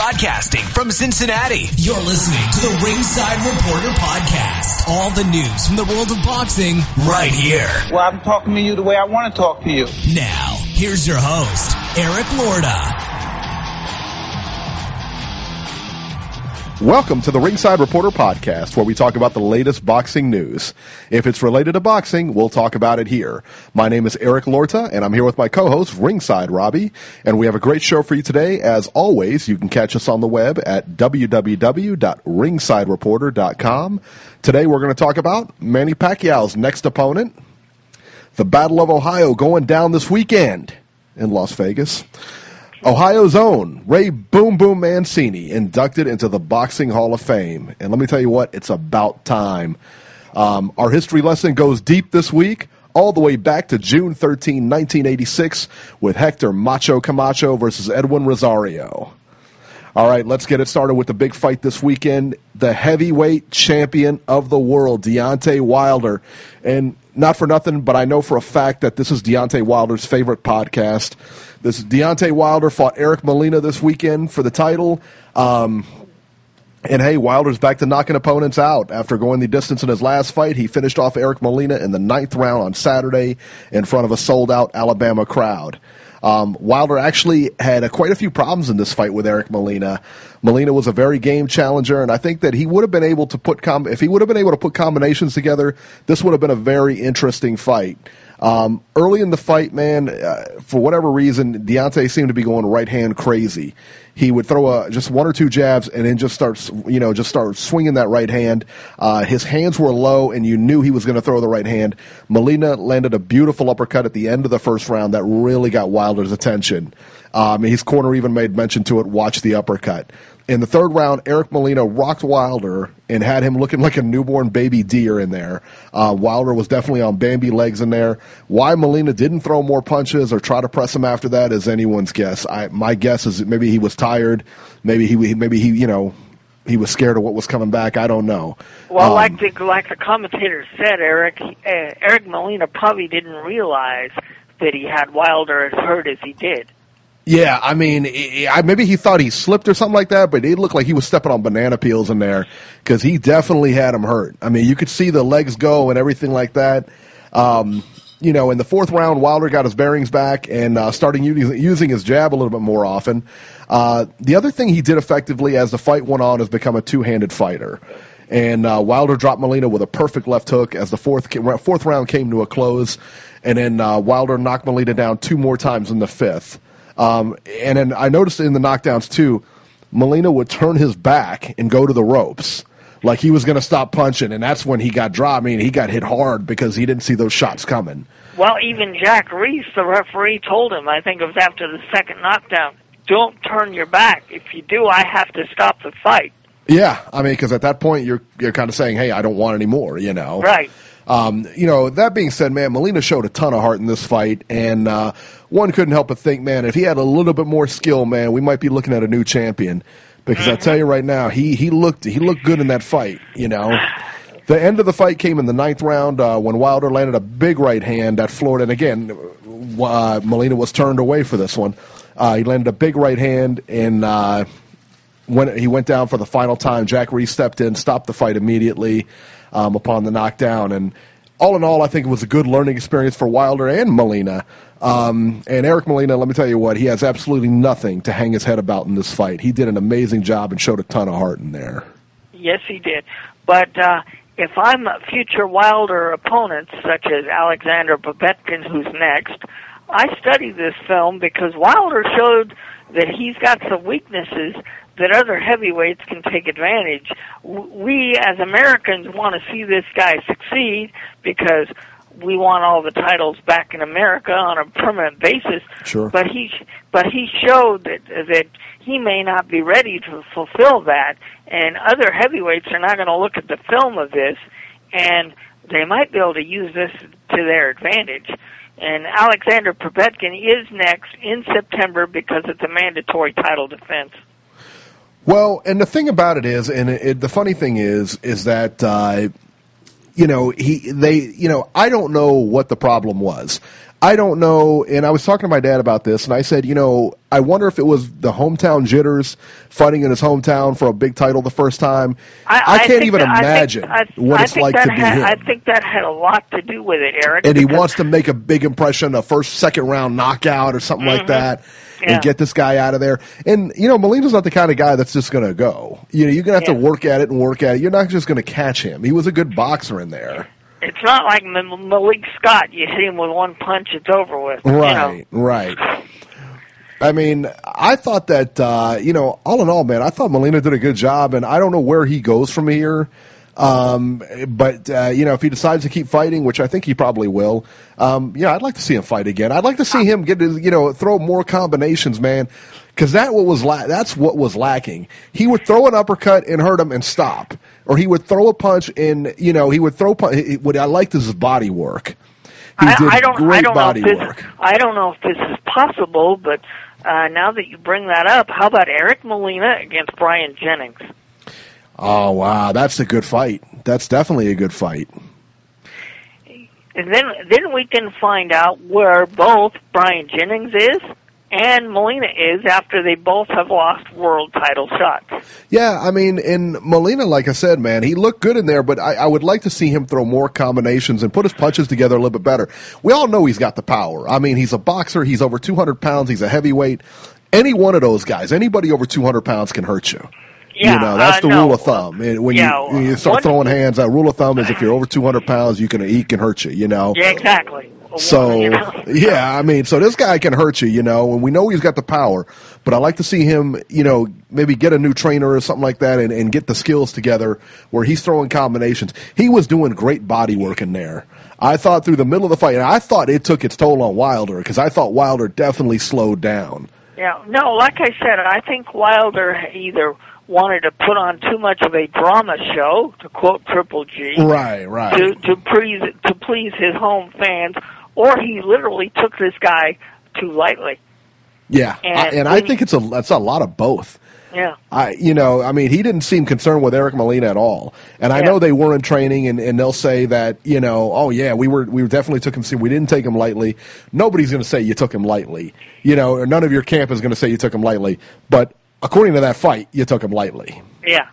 Broadcasting from Cincinnati, you're listening to the Ringside Reporter Podcast. All the news from the world of boxing right here. Well, I'm talking to you the way I want to talk to you. Now, here's your host, Eric Lorda. Welcome to the Ringside Reporter Podcast, where we talk about the latest boxing news. If it's related to boxing, we'll talk about it here. My name is Eric Lorta, and I'm here with my co-host, Ringside Robbie, and we have a great show for you today. As always, you can catch us on the web at www.ringsidereporter.com. Today, we're going to talk about Manny Pacquiao's next opponent, the Battle of Ohio going down this weekend in Las Vegas. Ohio's own Ray Boom Boom Mancini inducted into the Boxing Hall of Fame. And let me tell you what, it's about time. Our history lesson goes deep this week, all the way back to June 13, 1986, with Hector Macho Camacho versus Edwin Rosario. All right, let's get it started with the big fight this weekend. The heavyweight champion of the world, Deontay Wilder. And not for nothing, but I know for a fact that this is Deontay Wilder's favorite podcast. This Deontay Wilder fought Eric Molina this weekend for the title. And hey, Wilder's back to knocking opponents out. After going the distance in his last fight, he finished off Eric Molina in the 9th round on Saturday in front of a sold-out Alabama crowd. Wilder actually had quite a few problems in this fight with Eric Molina. Molina was a very game challenger, and I think that he would have been able to if he would have been able to put combinations together, this would have been a very interesting fight. Early in the fight, man, for whatever reason, Deontay seemed to be going right hand crazy. He would throw just one or two jabs and then just start swinging that right hand. His hands were low, and you knew he was going to throw the right hand. Molina landed a beautiful uppercut at the end of the first round that really got Wilder's attention. His corner even made mention to it, watch the uppercut. In the third round, Eric Molina rocked Wilder and had him looking like a newborn baby deer in there. Wilder was definitely on Bambi legs in there. Why Molina didn't throw more punches or try to press him after that is anyone's guess. My guess is that maybe he was tired. Maybe he was scared of what was coming back. I don't know. Well, like the commentator said, Eric Molina probably didn't realize that he had Wilder as hurt as he did. Yeah, I mean, maybe he thought he slipped or something like that, but it looked like he was stepping on banana peels in there because he definitely had him hurt. I mean, you could see the legs go and everything like that. In the fourth round, Wilder got his bearings back and started using his jab a little bit more often. The other thing he did effectively as the fight went on is become a two-handed fighter. And Wilder dropped Molina with a perfect left hook as the fourth round came to a close. And then Wilder knocked Molina down two more times in the fifth. And then I noticed in the knockdowns, too, Molina would turn his back and go to the ropes like he was going to stop punching, and that's when he got dropped. I mean, he got hit hard because he didn't see those shots coming. Well, even Jack Reese, the referee, told him, I think it was after the second knockdown, don't turn your back. If you do, I have to stop the fight. Yeah, I mean, because at that point you're kind of saying, hey, I don't want any more, Right. That being said, man, Molina showed a ton of heart in this fight, and one couldn't help but think, man, if he had a little bit more skill, man, we might be looking at a new champion. Because I tell you right now, he looked good in that fight. The end of the fight came in the 9th round when Wilder landed a big right hand that floored, and again, Molina was turned away for this one. He landed a big right hand, and when he went down for the final time, Jack Reese stepped in, stopped the fight immediately upon the knockdown. And all in all, I think it was a good learning experience for Wilder and Molina. And Eric Molina, let me tell you what, he has absolutely nothing to hang his head about in this fight. He did an amazing job and showed a ton of heart in there. Yes, he did. But if I'm future Wilder opponents, such as Alexander Povetkin, who's next, I study this film because Wilder showed that he's got some weaknesses that other heavyweights can take advantage. We, as Americans, want to see this guy succeed because we want all the titles back in America on a permanent basis. Sure. But he showed that he may not be ready to fulfill that, and other heavyweights are not going to look at the film of this, and they might be able to use this to their advantage. And Alexander Povetkin is next in September because it's a mandatory title defense. Well, and the thing about it is, and the funny thing is that I don't know what the problem was. I don't know, and I was talking to my dad about this, and I said, I wonder if it was the hometown jitters fighting in his hometown for a big title the first time. I can't even imagine what it's like to be him. I think that had a lot to do with it, Eric. And he wants to make a big impression, a second round knockout or something like that, and get this guy out of there. And, Molina's not the kind of guy that's just going to go. You're going to have to work at it and work at it. You're not just going to catch him. He was a good boxer in there. It's not like Malik Scott. You hit him with one punch, it's over with. Right, right. I mean, I thought that, all in all, man, I thought Molina did a good job, and I don't know where he goes from here. But if he decides to keep fighting, which I think he probably will, I'd like to see him fight again. I'd like to see him get, throw more combinations, man, because that's what was lacking. He would throw an uppercut and hurt him and stop, or he would throw a punch and he would throw. What I liked is his body work. I don't know if this is possible, but now that you bring that up, how about Eric Molina against Brian Jennings? Oh, wow, that's a good fight. That's definitely a good fight. And then we can find out where both Brian Jennings is and Molina is after they both have lost world title shots. Yeah, I mean, in Molina, like I said, man, he looked good in there, but I would like to see him throw more combinations and put his punches together a little bit better. We all know he's got the power. I mean, he's a boxer. He's over 200 pounds. He's a heavyweight. Any one of those guys, anybody over 200 pounds can hurt you. Yeah, that's the rule of thumb. When you start throwing hands, that rule of thumb is if you're over 200 pounds, he can hurt you, Yeah, exactly. So, so this guy can hurt you, and we know he's got the power, but I like to see him, maybe get a new trainer or something like that and get the skills together where he's throwing combinations. He was doing great body work in there. I thought through the middle of the fight, and I thought it took its toll on Wilder because I thought Wilder definitely slowed down. Yeah, no, like I said, I think Wilder either wanted to put on too much of a drama show, to quote Triple G, right, to please his home fans, or he literally took this guy too lightly. Yeah, and I think it's a lot of both. Yeah. He didn't seem concerned with Eric Molina at all. And I know they were in training, and they'll say that, we definitely took him. We didn't take him lightly. Nobody's going to say you took him lightly. Or none of your camp is going to say you took him lightly. But according to that fight, you took him lightly. Yeah.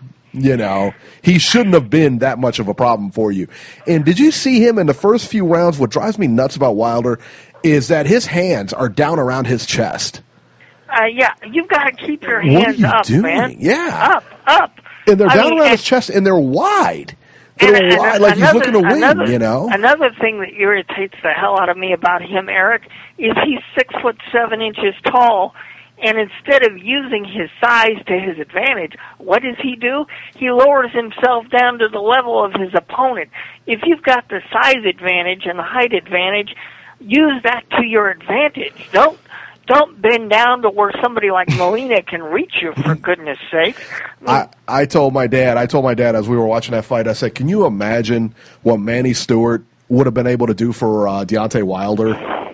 He shouldn't have been that much of a problem for you. And did you see him in the first few rounds? What drives me nuts about Wilder is that his hands are down around his chest. You've got to keep your hands up, doing? Man. Yeah. Up. And they're down around his chest, and they're wide. They're wide, like he's looking to win, Another thing that irritates the hell out of me about him, Eric, is he's 6'7" tall, and instead of using his size to his advantage, what does he do? He lowers himself down to the level of his opponent. If you've got the size advantage and the height advantage, use that to your advantage. Don't bend down to where somebody like Molina can reach you, for goodness sake. I told my dad as we were watching that fight, I said, can you imagine what Manny Stewart would have been able to do for Deontay Wilder?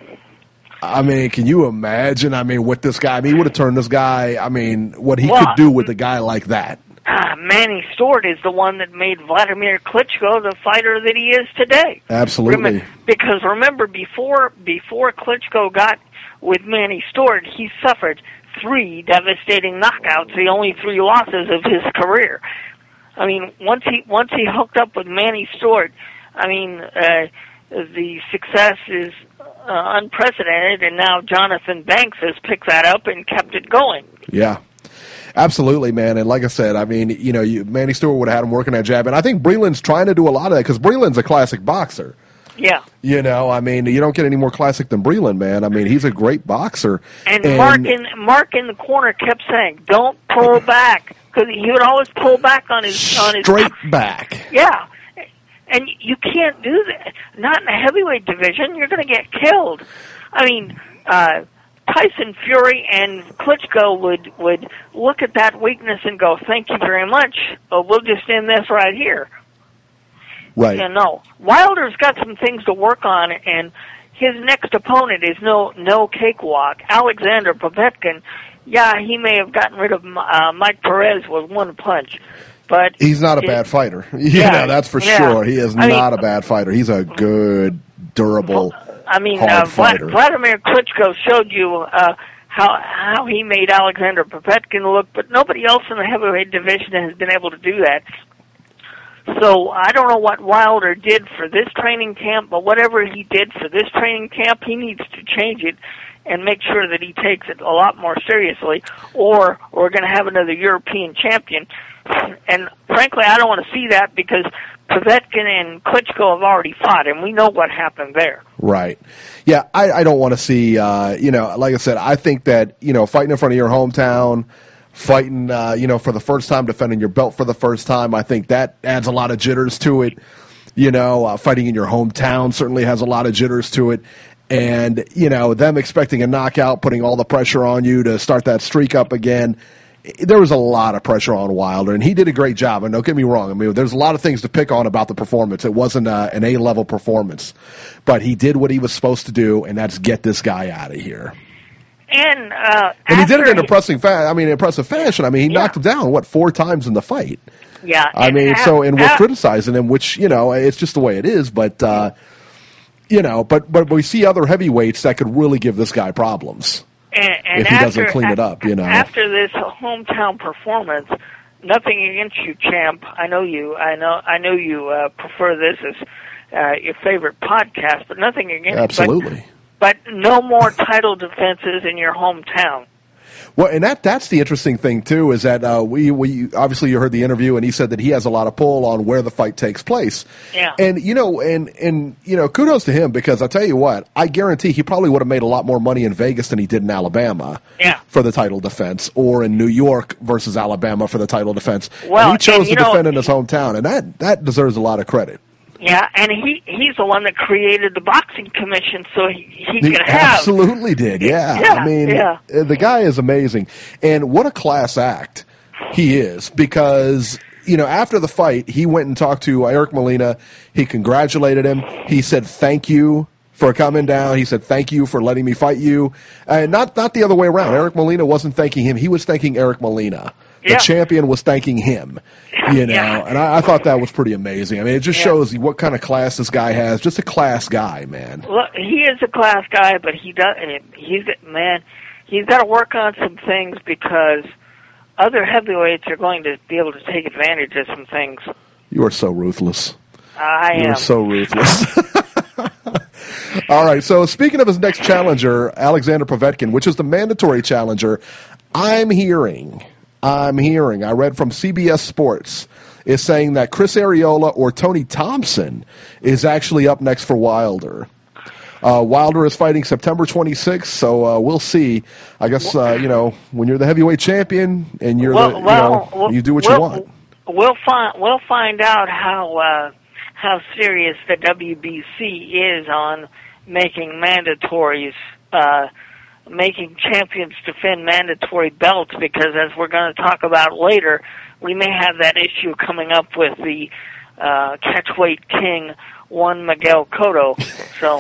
I mean, can you imagine? I mean, with this guy, he would have turned this guy, what he could do with a guy like that. Manny Stewart is the one that made Vladimir Klitschko the fighter that he is today. Absolutely. Because remember, before Klitschko got with Manny Stewart, he suffered 3 devastating knockouts, the only 3 losses of his career. Once he hooked up with Manny Stewart, the success is unprecedented, and now Jonathan Banks has picked that up and kept it going. Yeah. Absolutely, man. And like I said, Manny Stewart would have had him working that jab. And I think Breland's trying to do a lot of that because Breland's a classic boxer. Yeah. You don't get any more classic than Breland, man. He's a great boxer. And Mark in the corner kept saying, don't pull back, because he would always pull back on his straight back. Yeah. And you can't do that. Not in the heavyweight division. You're going to get killed. Tyson Fury and Klitschko would look at that weakness and go, thank you very much. We'll just end this right here. Right. Wilder's got some things to work on, and his next opponent is no cakewalk. Alexander Povetkin, he may have gotten rid of Mike Perez with one punch, but he's not a bad fighter. That's for sure. He is not a bad fighter. He's a good, durable I mean, hard fighter. Vladimir Klitschko showed you how he made Alexander Povetkin look, but nobody else in the heavyweight division has been able to do that. So I don't know what Wilder did for this training camp, but whatever he did for this training camp, he needs to change it and make sure that he takes it a lot more seriously, or we're going to have another European champion. And frankly, I don't want to see that because Povetkin and Klitschko have already fought, and we know what happened there. Right. Yeah, I don't want to see, like I said, I think that, fighting in front of your hometown, fighting, for the first time, defending your belt for the first time, I think that adds a lot of jitters to it. Fighting in your hometown certainly has a lot of jitters to it. And, them expecting a knockout, putting all the pressure on you to start that streak up again. There was a lot of pressure on Wilder, and he did a great job. And don't get me wrong, I mean, there's a lot of things to pick on about the performance. It wasn't an A-level performance. But he did what he was supposed to do, and that's get this guy out of here. And he did it in impressive fashion. I mean, he knocked him down, 4 times in the fight? Yeah. I mean, we're criticizing him, which, it's just the way it is. But, but we see other heavyweights that could really give this guy problems. And if he doesn't clean it up, After this hometown performance, nothing against you, champ. I know you prefer this as your favorite podcast, but nothing against. Absolutely. But no more title defenses in your hometown. Well, and that's the interesting thing too, is that we obviously you heard the interview, and he said that he has a lot of pull on where the fight takes place. Yeah. And kudos to him, because I'll tell you what, I guarantee he probably would have made a lot more money in Vegas than he did in Alabama. Yeah. For the title defense, or in New York versus Alabama for the title defense. Well, and he chose to defend in his hometown, and that deserves a lot of credit. Yeah, and he's the one that created the boxing commission, so he could have. Absolutely did, yeah. I mean, the guy is amazing. And what a class act he is, because, after the fight, he went and talked to Eric Molina. He congratulated him. He said, thank you for coming down. He said, thank you for letting me fight you. And not the other way around. Eric Molina wasn't thanking him. He was thanking Eric Molina. The champion was thanking him, and I thought that was pretty amazing. I mean, it just shows you what kind of class this guy has. Just a class guy, man. Well, he is a class guy, but he's got to work on some things, because other heavyweights are going to be able to take advantage of some things. You are so ruthless. I am. You're so ruthless. All right, so speaking of his next challenger, Alexander Povetkin, which is the mandatory challenger, I'm hearing, I read from CBS Sports, is saying that Chris Arreola or Tony Thompson is actually up next for Wilder. Wilder is fighting September 26th, so we'll see. I guess, when you're the heavyweight champion and you're you do what you want. We'll find out how serious the WBC is on making mandatories, making champions defend mandatory belts, because as we're going to talk about later, we may have that issue coming up with the catchweight king, Juan Miguel Cotto. So,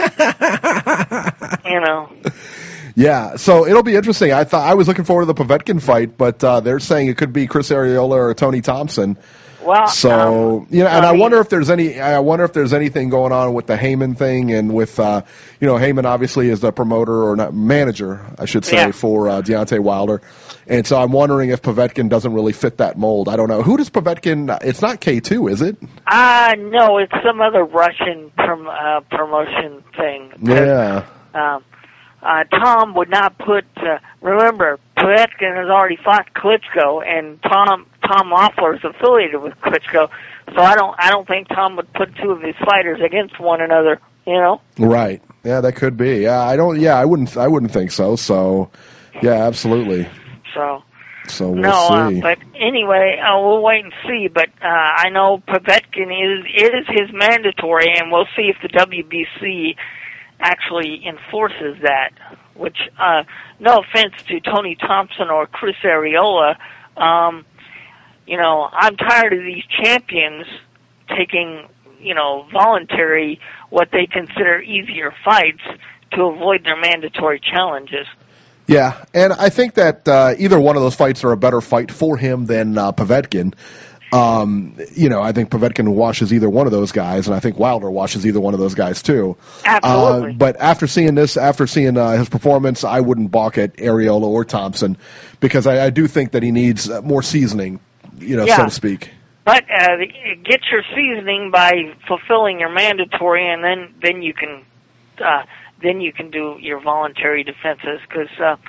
Yeah, so it'll be interesting. I was looking forward to the Povetkin fight, but they're saying it could be Chris Arreola or Tony Thompson. Well, so I wonder if there's anything going on with the Heyman thing, and with Heyman obviously is the promoter, or not manager, I should say, for Deontay Wilder, and so I'm wondering if Povetkin doesn't really fit that mold. I don't know. Who does Povetkin? It's not K2, is it? No, it's some other Russian promotion thing. Yeah. Tom would not put. Remember, Povetkin has already fought Klitschko, and Tom Loeffler is affiliated with Klitschko, so I don't think Tom would put two of his fighters against one another. Right. Yeah, that could be. Yeah, I wouldn't think so. So, yeah, absolutely. So we'll see. But anyway, we'll wait and see. But I know Povetkin is his mandatory, and we'll see if the WBC actually enforces that. Which, no offense to Tony Thompson or Chris Arreola, I'm tired of these champions taking, voluntary, what they consider easier fights to avoid their mandatory challenges. Yeah, and I think that either one of those fights are a better fight for him than Povetkin. I think Povetkin washes either one of those guys, and I think Wilder washes either one of those guys too. Absolutely. But after seeing his performance, I wouldn't balk at Areola or Thompson, because I do think that he needs more seasoning, so to speak. But get your seasoning by fulfilling your mandatory, and then you can do your voluntary defenses, because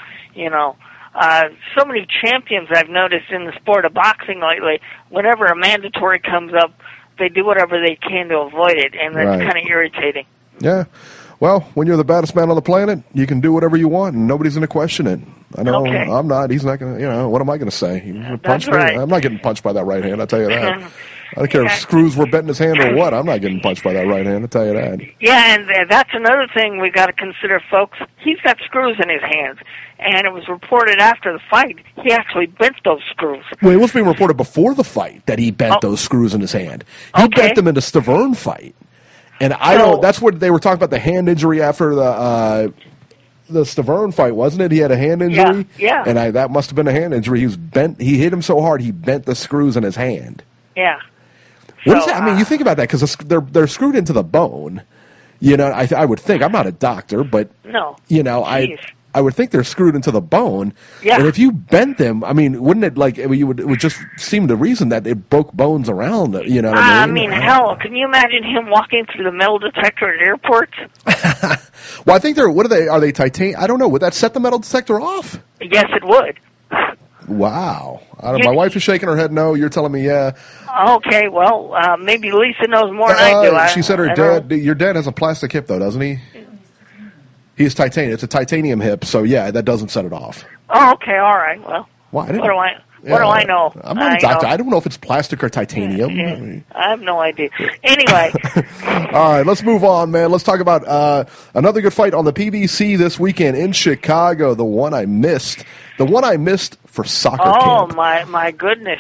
so many champions I've noticed in the sport of boxing lately, whenever a mandatory comes up, they do whatever they can to avoid it, and that's kind of irritating. Yeah. Well, when you're the baddest man on the planet, you can do whatever you want, and nobody's going to question it. I know I'm not. He's not going to, what am I going to say? That's right. I'm not getting punched by that right hand, I'll tell you that. I don't care if screws were bent in his hand or what. I'm not getting punched by that right hand, I'll tell you that. Yeah, and that's another thing we got to consider, folks. He's got screws in his hands, and it was reported after the fight he actually bent those screws. Well, it was being reported before the fight that he bent those screws in his hand. He bent them in the Stavern fight. And that's what they were talking about, the hand injury after the Stavern fight, wasn't it? He had a hand injury. Yeah. And that must have been a hand injury. He was bent. He hit him so hard he bent the screws in his hand. Yeah. What is that? I mean, you think about that, because they're screwed into the bone. I would think. I'm not a doctor, but no. I would think they're screwed into the bone. Yeah. And if you bent them, I mean, wouldn't it it would just seem the reason that it broke bones around, what I mean? Hell, can you imagine him walking through the metal detector at airports? Well, I think are they titanium? I don't know. Would that set the metal detector off? Yes, it would. Wow. My wife is shaking her head no. You're telling me yeah. Okay, well, maybe Lisa knows more than I do. She said your dad has a plastic hip, though, doesn't he? He's titanium. It's a titanium hip, so yeah, that doesn't set it off. Oh, okay, all right. Well, what do I know? I'm not a doctor. I don't know if it's plastic or titanium. I have no idea. Anyway. All right, let's move on, man. Let's talk about another good fight on the PBC this weekend in Chicago, the one I missed for soccer camp. Oh, my goodness.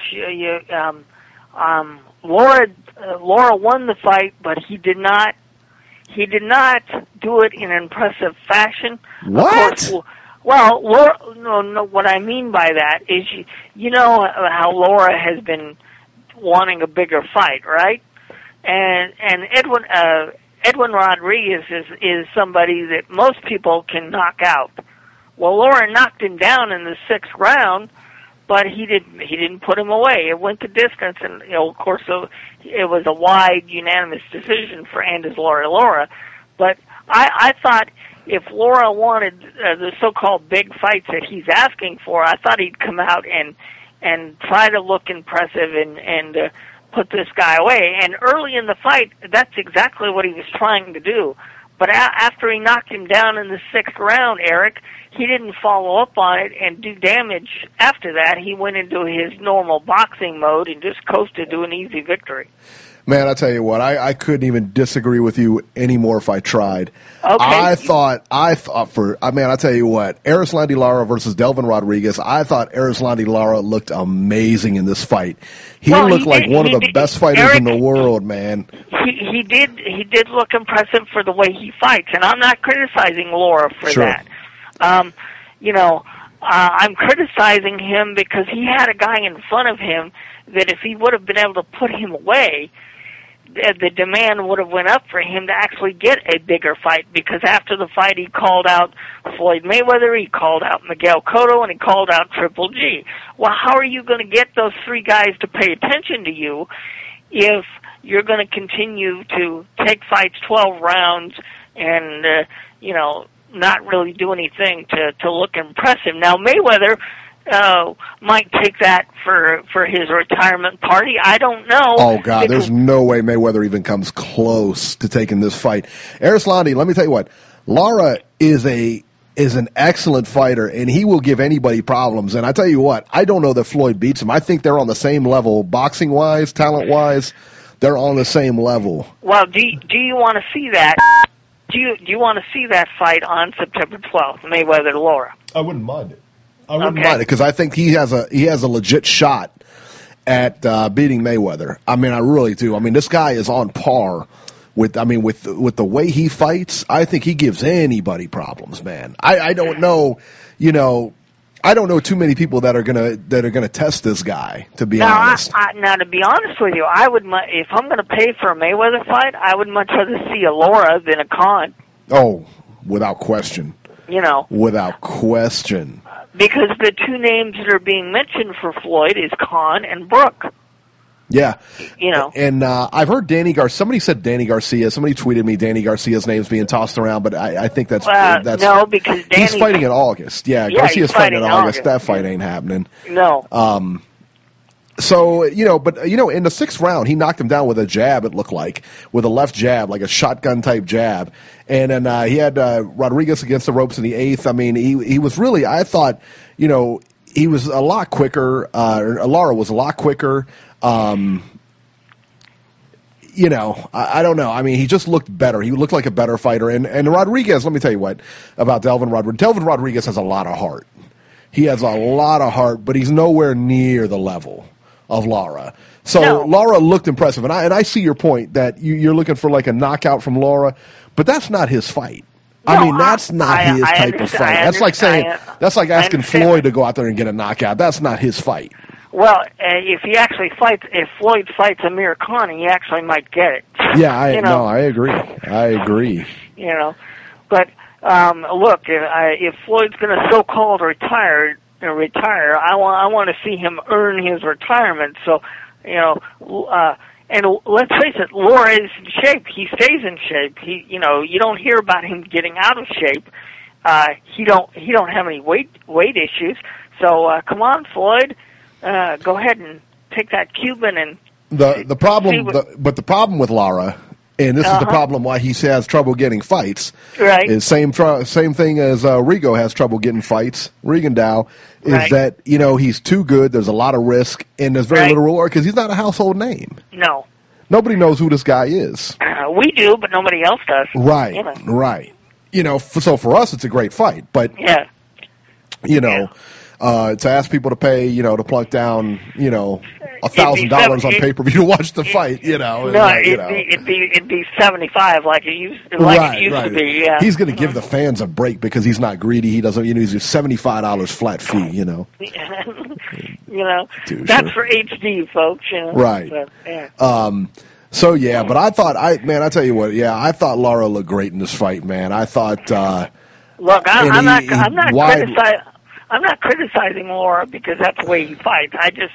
Laura won the fight, but he did not do it in an impressive fashion. What? Of course, well, Laura, no. What I mean by that is, you know how Laura has been wanting a bigger fight, right? And Edwin Rodriguez is somebody that most people can knock out. Well, Laura knocked him down in the 6th round, but he didn't put him away. It went the distance, and of course, it was a wide, unanimous decision for Anders Laura. But I thought if Laura wanted the so-called big fights that he's asking for, I thought he'd come out and try to look impressive and put this guy away. And early in the fight, that's exactly what he was trying to do. But after he knocked him down in the 6th round, Eric, he didn't follow up on it and do damage after that. He went into his normal boxing mode and just coasted to an easy victory. Man, I tell you what, I couldn't even disagree with you anymore if I tried. Okay. I tell you what, Erislandy Lara versus Delvin Rodriguez, I thought Erislandy Lara looked amazing in this fight. He looked like one of the best fighters Eric, in the world, man. He did look impressive for the way he fights, and I'm not criticizing Laura for that. I'm criticizing him because he had a guy in front of him that if he would have been able to put him away, the demand would have went up for him to actually get a bigger fight, because after the fight he called out Floyd Mayweather, he called out Miguel Cotto, and he called out Triple G. Well, how are you going to get those three guys to pay attention to you if you're going to continue to take fights 12 rounds and, not really do anything to look impressive? Now, Mayweather might take that for his retirement party. I don't know. Oh, God, there's no way Mayweather even comes close to taking this fight. Erislandy, let me tell you what, Lara is an excellent fighter, and he will give anybody problems. And I tell you what, I don't know that Floyd beats him. I think they're on the same level, boxing-wise, talent-wise. They're on the same level. Well, do you want to see that? Do you want to see that fight on September 12th, Mayweather-Lara? I wouldn't mind it. I wouldn't mind it, because I think he has a legit shot at beating Mayweather. I mean, I really do. I mean, this guy is on par with the way he fights. I think he gives anybody problems, man. I don't know, I don't know too many people that are gonna test this guy. To be honest. Now, to be honest with you, I would if I'm going to pay for a Mayweather fight, I would much rather see a Laura than a Khan. Oh, without question. You know. Without question. Because the two names that are being mentioned for Floyd is Khan and Brooke. Yeah. You know. And I've heard somebody said Danny Garcia. Somebody tweeted me Danny Garcia's name's being tossed around, but I think that's no, because he's fighting in August. Yeah, Garcia's fighting in August. That fight ain't happening. No. So, but in the 6th round, he knocked him down with a jab, it looked like, with a left jab, like a shotgun-type jab. And then he had Rodriguez against the ropes in the 8th. I mean, he was really, I thought, he was a lot quicker. Lara was a lot quicker. I don't know. I mean, he just looked better. He looked like a better fighter. And Rodriguez, let me tell you what about Delvin Rodriguez. Delvin Rodriguez has a lot of heart. He has a lot of heart, but he's nowhere near the level of Lara. So Lara looked impressive. And I see your point that you're looking for like a knockout from Lara, but that's not his fight. I mean, that's not his type of fight. That's like asking Floyd to go out there and get a knockout. That's not his fight. Well, if Floyd fights Amir Khan, he actually might get it. Yeah, I agree. But look, if Floyd's going to so-called retire, I want to see him earn his retirement. So, and let's face it, Lara is in shape. He stays in shape. You don't hear about him getting out of shape. He don't have any weight issues. So come on, Floyd. Go ahead and take that Cuban and the problem with Lara, and this is the problem why he has trouble getting fights. Right. Is same thing as Rigo has trouble getting fights. Rigondeaux is that he's too good. There's a lot of risk, and there's very little reward because he's not a household name. No. Nobody knows who this guy is. We do, but nobody else does. Right. Right. So for us, it's a great fight, but to ask people to pay, to plunk down, $1,000 on pay-per-view to watch the fight, it'd be 75 like it used to be. Yeah. He's going to give the fans a break because he's not greedy. He doesn't, he's a $75 flat fee. That's for HD folks. Right. But, yeah. But I tell you what, I thought Lara looked great in this fight, man. I thought. Look, I'm not criticizing Lara because that's the way he fights. I just,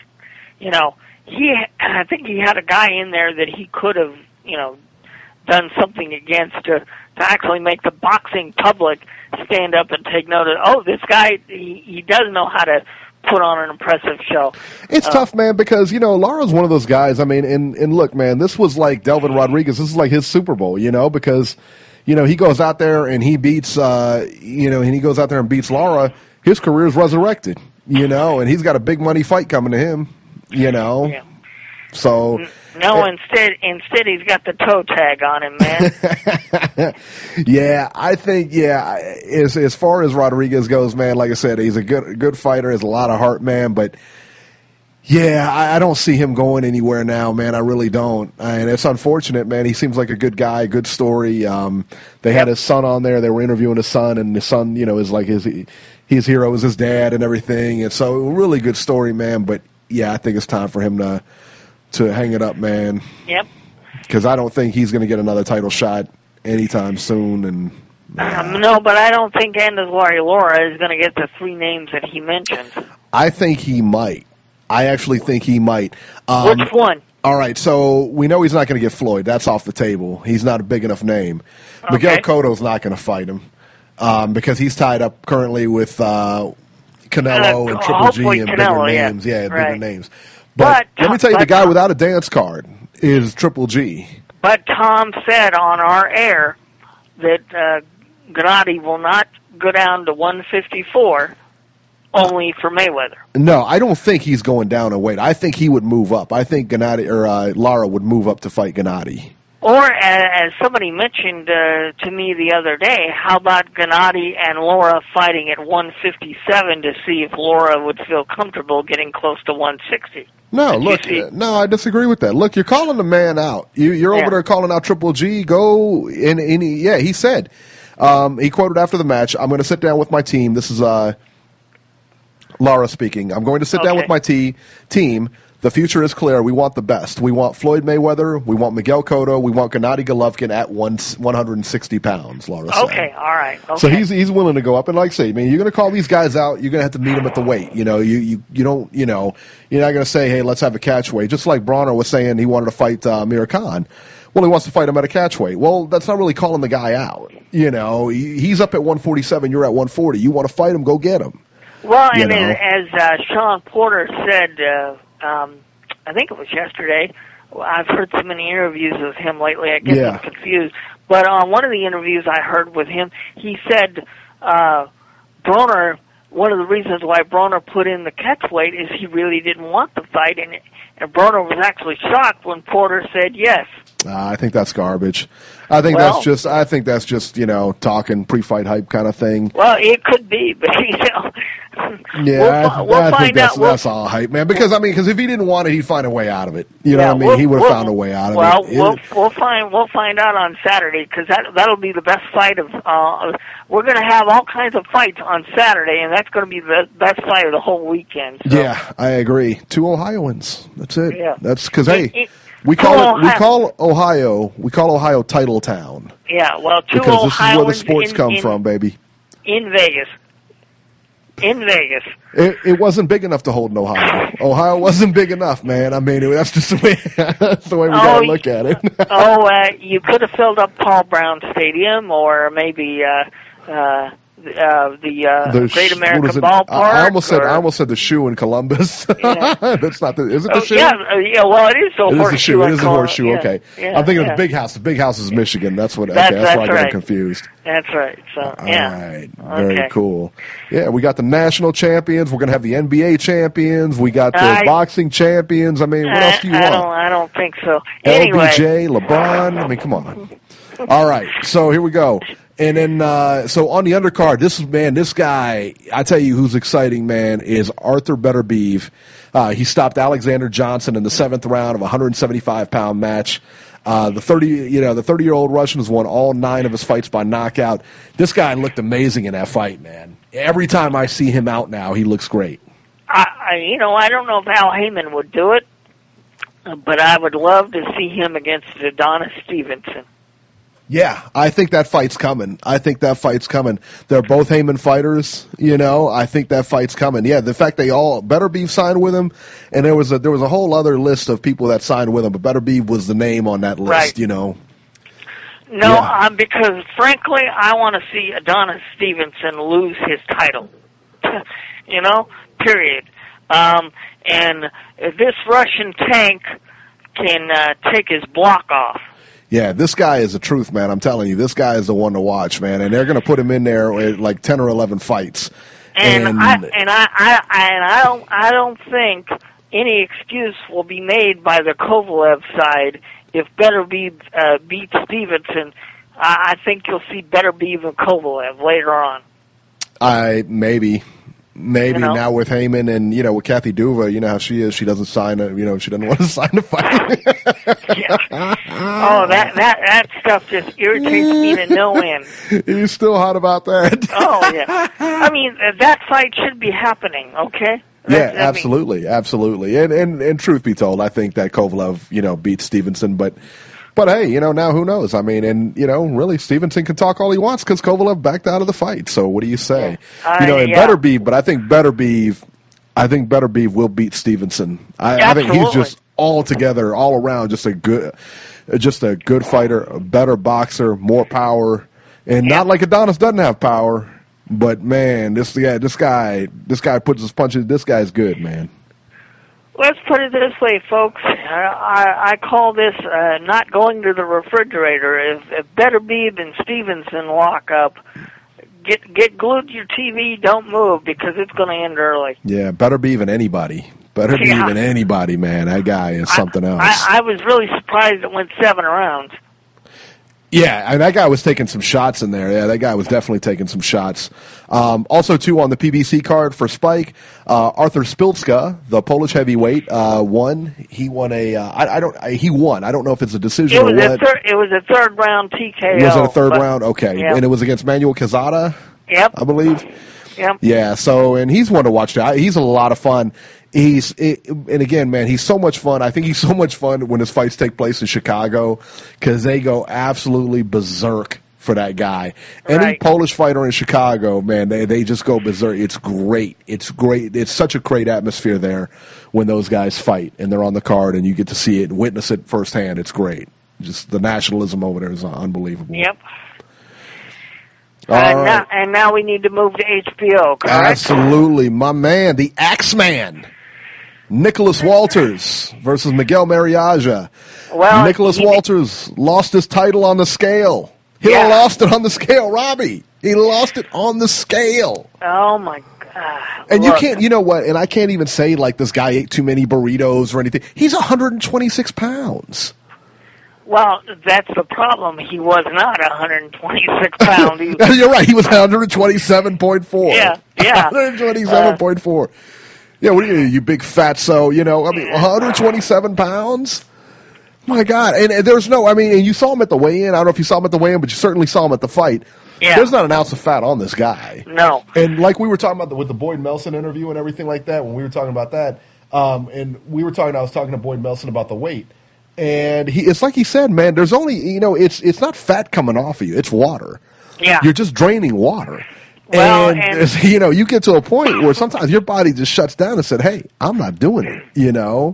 I think he had a guy in there that he could have, done something against to actually make the boxing public stand up and take notice. Oh, this guy, he does know how to put on an impressive show. It's tough, man, because, Lara's one of those guys. I mean, and look, man, this was like Delvin Rodriguez. This is like his Super Bowl, because, he goes out there and he beats, and he goes out there and beats Lara. His career is resurrected, and he's got a big money fight coming to him, Yeah. So instead he's got the toe tag on him, man. I think as far as Rodriguez goes, man, like I said, he's a good fighter, has a lot of heart, man, but I don't see him going anywhere now, man. I really don't. And it's unfortunate, man. He seems like a good guy, good story. They had his son on there. They were interviewing his son, and his son, is like his hero is his dad and everything. And so, really good story, man. But I think it's time for him to hang it up, man. Yep. Because I don't think he's going to get another title shot anytime soon. And no, but I don't think Andalari Lara is going to get the 3 names that he mentioned. I think he might. I actually think he might. Which one? All right, so we know he's not going to get Floyd. That's off the table. He's not a big enough name. Okay. Miguel Cotto's not going to fight him because he's tied up currently with Canelo and Triple G and bigger names. Yeah, bigger names. But let me tell you, the guy without a dance card is Triple G. But Tom said on our air that Gennady will not go down to 154. Only for Mayweather. No, I don't think he's going down in weight. I think he would move up. I think Lara would move up to fight Gennady. Or, as somebody mentioned to me the other day, how about Gennady and Lara fighting at 157 to see if Lara would feel comfortable getting close to 160? No, I disagree with that. Look, you're calling the man out. You're over there calling out Triple G. Go in. He said. He quoted after the match, "I'm going to sit down with my team. This is Lara speaking. I'm going to sit down Okay. with my team. The future is clear. We want the best. We want Floyd Mayweather. We want Miguel Cotto. We want Gennady Golovkin at 160 pounds, Lara said. Okay, all right. Okay. So he's willing to go up. And like I say, man, you're going to call these guys out. You're going to have to meet them at the weight. You know, you don't, you know, you're not going to say, hey, let's have a catch weight. Just like Bronner was saying he wanted to fight Amir Khan. Well, he wants to fight him at a catch weight. Well, that's not really calling the guy out. You know, he's up at 147. You're at 140. You want to fight him, go get him. Well, You and know. as Sean Porter said, I think it was yesterday. I've heard so many interviews with him lately, I get Yeah. them confused. But on one of the interviews I heard with him, he said Broner, one of the reasons why Broner put in the catch weight is he really didn't want the fight, and Broner was actually shocked when Porter said yes. I think that's garbage. I think Well- that's just you know, talking pre-fight hype kind of thing. Well, it could be, but you know, Yeah, we'll I find think out. that's all hype, man. Because if he didn't want it, he'd find a way out of it. You know Yeah, what I mean? He would have found a way out of well, it. we'll find out on Saturday because that'll be the best fight of. We're going to have all kinds of fights on Saturday, and that's going to be the best fight of the whole weekend. So. Yeah, I agree. 2 Ohioans. That's it. Yeah. That's because hey, we two call Ohio- Ohio title town Yeah, well, two because this is where the Ohioans sports come from, baby. in Vegas. In Vegas. It wasn't big enough to hold in Ohio. Ohio wasn't big enough, man. I mean, that's just the way we gotta look at it. You could have filled up Paul Brown Stadium, or maybe the Great American Ballpark. I almost said the shoe in Columbus. Yeah. That's not the. Is it the shoe? Yeah. Well, it is the It is horseshoe. the shoe. It is the horseshoe. Yeah, Okay. yeah, I'm thinking yeah. of the big house. The big house is Michigan. That's what. That's That's why I got right. confused. That's right. So yeah. All right. Very Okay. cool. Yeah, we got the national champions. We're gonna have the NBA champions. We got the boxing champions. I mean, what else do you want? I don't think so. Anyway. LBJ, LeBron. I mean, come on. All right, so here we go. And then, so on the undercard, this guy, I tell you who's exciting, man, is Arthur Beterbiev. He stopped Alexander Johnson in the 7th round of a 175-pound match. The 30-year-old Russian has won all 9 of his fights by knockout. This guy looked amazing in that fight, man. Every time I see him out now, he looks great. I don't know if Al Heyman would do it, but I would love to see him against Adonis Stevenson. Yeah, I think that fight's coming. They're both Heyman fighters, you know. I think that fight's coming. Yeah, the fact they all Beterbiev signed with him, and there was a whole other list of people that signed with him, but Beterbiev was the name on that list, Right. you know. No, Yeah. because frankly, I want to see Adonis Stevenson lose his title. You know, period. And if this Russian tank can take his block off. Yeah, this guy is the truth, man. I'm telling you, this guy is the one to watch, man. And they're going to put him in there with like 10 or 11 fights. And I don't think any excuse will be made by the Kovalev side if Beterbiev beats Stevenson. I think you'll see Beterbiev and Kovalev later on. Maybe You know? now with Heyman and, you know, with Kathy Duva, you know how she is. She doesn't sign it. You know, she doesn't want to sign the fight. Yeah. Oh, that stuff just irritates me to no end. He's still hot about that. Oh, yeah. I mean, that fight should be happening, okay? Yeah, absolutely. And truth be told, I think that Kovalev, you know, beats Stevenson, but hey, you know, now who knows? I mean, and, you know, really, Stevenson can talk all he wants because Kovalev backed out of the fight. So what do you say? Yeah. You know, and Yeah. Beterbiev, but I think Beterbiev will beat Stevenson. I think he's just all around, just a good fighter, a better boxer, more power, and not like Adonis doesn't have power, but man, this guy puts his punches. This guy's good, man. Let's put it this way, folks. I call this not going to the refrigerator. If Beterbiev and Stevenson lock up, get glued to your TV. Don't move because it's going to end early. Yeah, Beterbiev than anybody. Beterbiev than anybody, man. That guy is something else. I was really surprised it went 7 rounds. Yeah, and that guy was taking some shots in there. Yeah, that guy was definitely taking some shots. Also, too, on the PBC card for Spike, Arthur Szpilka, the Polish heavyweight, won. He won he won. I don't know if it's a decision or what. It was a 3rd round TKO. Was it a 3rd round? Okay. Yeah. And it was against Manuel Quezada? Yep. I believe. Yep. Yeah, so, and he's one to watch. He's a lot of fun. And again, man, he's so much fun. I think he's so much fun when his fights take place in Chicago because they go absolutely berserk for that guy. Any Right. Polish fighter in Chicago, man, they just go berserk. It's great. It's great. It's such a great atmosphere there when those guys fight and they're on the card and you get to see it and witness it firsthand. It's great. Just the nationalism over there is unbelievable. Yep. All right. And now we need to move to HBO, correct? Absolutely. My man, the Axeman. Nicholas Walters versus Miguel Mariaja. Well, Nicholas Walters lost his title on the scale. He Yeah. lost it on the scale, Robbie. He lost it on the scale. Oh, my God. And Look, you can't, you know what, and I can't even say like this guy ate too many burritos or anything. He's 126 pounds. Well, that's the problem. He was not 126 pounds. He, You're right. He was 127.4. Yeah. 127.4. Yeah, what are you big fatso? You know, I mean, 127 pounds? My God. And there's no, I mean, and you saw him at the weigh-in. I don't know if you saw him at the weigh-in, but you certainly saw him at the fight. Yeah. There's not an ounce of fat on this guy. No. And like we were talking about with the Boyd Melson interview and everything like that, when we were talking about that, I was talking to Boyd Melson about the weight. And it's like he said, man, there's only, you know, it's not fat coming off of you. It's water. Yeah. You're just draining water. Well, and you know, you get to a point where sometimes your body just shuts down and said, hey, I'm not doing it, you know.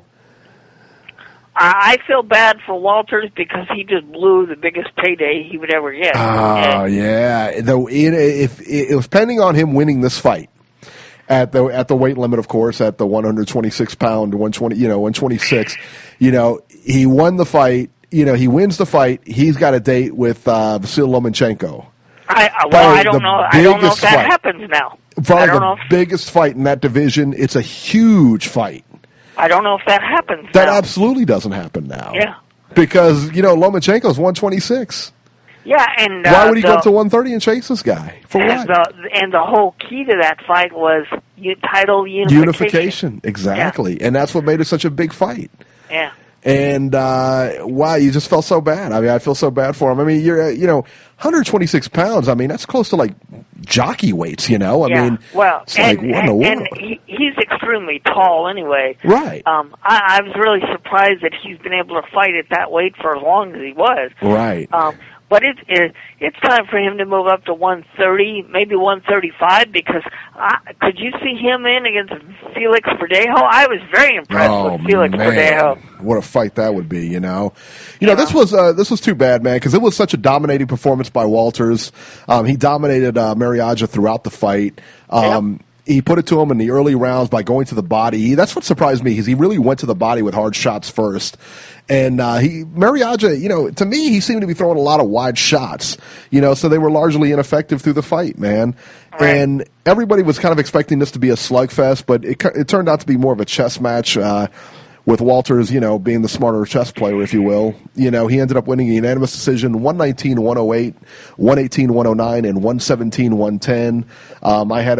I feel bad for Walters because he just blew the biggest payday he would ever get. Oh, yeah. Though if it was pending on him winning this fight at the weight limit, of course, at the 126 pound, 126, he won the fight. You know, he wins the fight. He's got a date with Vasyl Lomachenko. I don't know. I don't know if that happens now. Probably the biggest fight in that division. It's a huge fight. I don't know if that happens That now. absolutely doesn't happen now. Yeah. Because, Lomachenko's 126. Yeah, and why would he go up to 130 and chase this guy? For and what? And the whole key to that fight was title unification. Exactly. Yeah. And that's what made it such a big fight. Yeah. And, wow, you just felt so bad. I mean, I feel so bad for him. I mean, you're, 126 pounds. I mean, that's close to like jockey weights, I mean, well, it's like, what in the world? And he's extremely tall anyway. Right. I was really surprised that he's been able to fight at that weight for as long as he was. Right. But it's time for him to move up to 130, maybe 135, because could you see him in against Felix Verdejo? I was very impressed with Felix Verdejo. What a fight that would be, This was too bad, man, because it was such a dominating performance by Walters. He dominated Mariaja throughout the fight. He put it to him in the early rounds by going to the body. That's what surprised me, is he really went to the body with hard shots first. And Mariaja, to me, he seemed to be throwing a lot of wide shots, so they were largely ineffective through the fight, man. Right. And everybody was kind of expecting this to be a slugfest, but it turned out to be more of a chess match, with Walters, being the smarter chess player, if you will. He ended up winning a unanimous decision, 119-108, 118-109, and 117-110. I had it